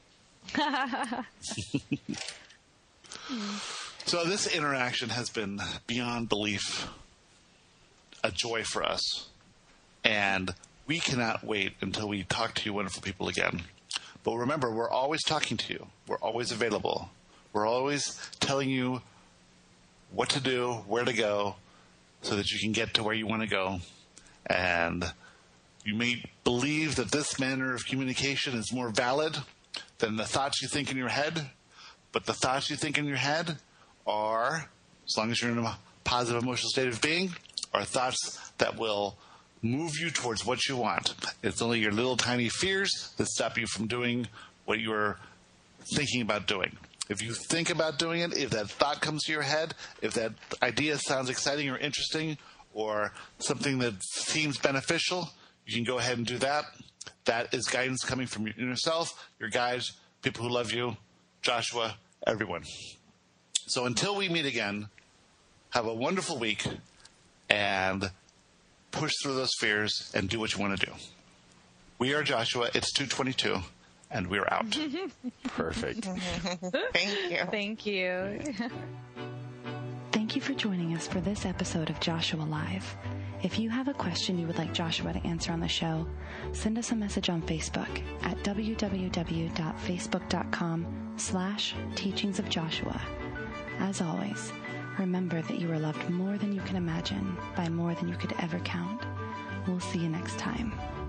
So this interaction has been beyond belief a joy for us. And we cannot wait until we talk to you wonderful people again. But remember, we're always talking to you. We're always available. We're always telling you what to do, where to go, so that you can get to where you want to go. And you may believe that this manner of communication is more valid than the thoughts you think in your head. But the thoughts you think in your head are, as long as you're in a positive emotional state of being, are thoughts that will move you towards what you want. It's only your little tiny fears that stop you from doing what you're thinking about doing. If you think about doing it, if that thought comes to your head, if that idea sounds exciting or interesting or something that seems beneficial, you can go ahead and do that. That is guidance coming from your inner self, your guides, people who love you, Joshua, everyone. So until we meet again, have a wonderful week and push through those fears and do what you want to do. We are Joshua. It's two twenty-two, and we're out. Perfect. Thank you. Thank you. Thank you for joining us for this episode of Joshua Live. If you have a question you would like Joshua to answer on the show, send us a message on Facebook at www.facebook.com slash teachings of Joshua. As always, remember that you are loved more than you can imagine by more than you could ever count. We'll see you next time.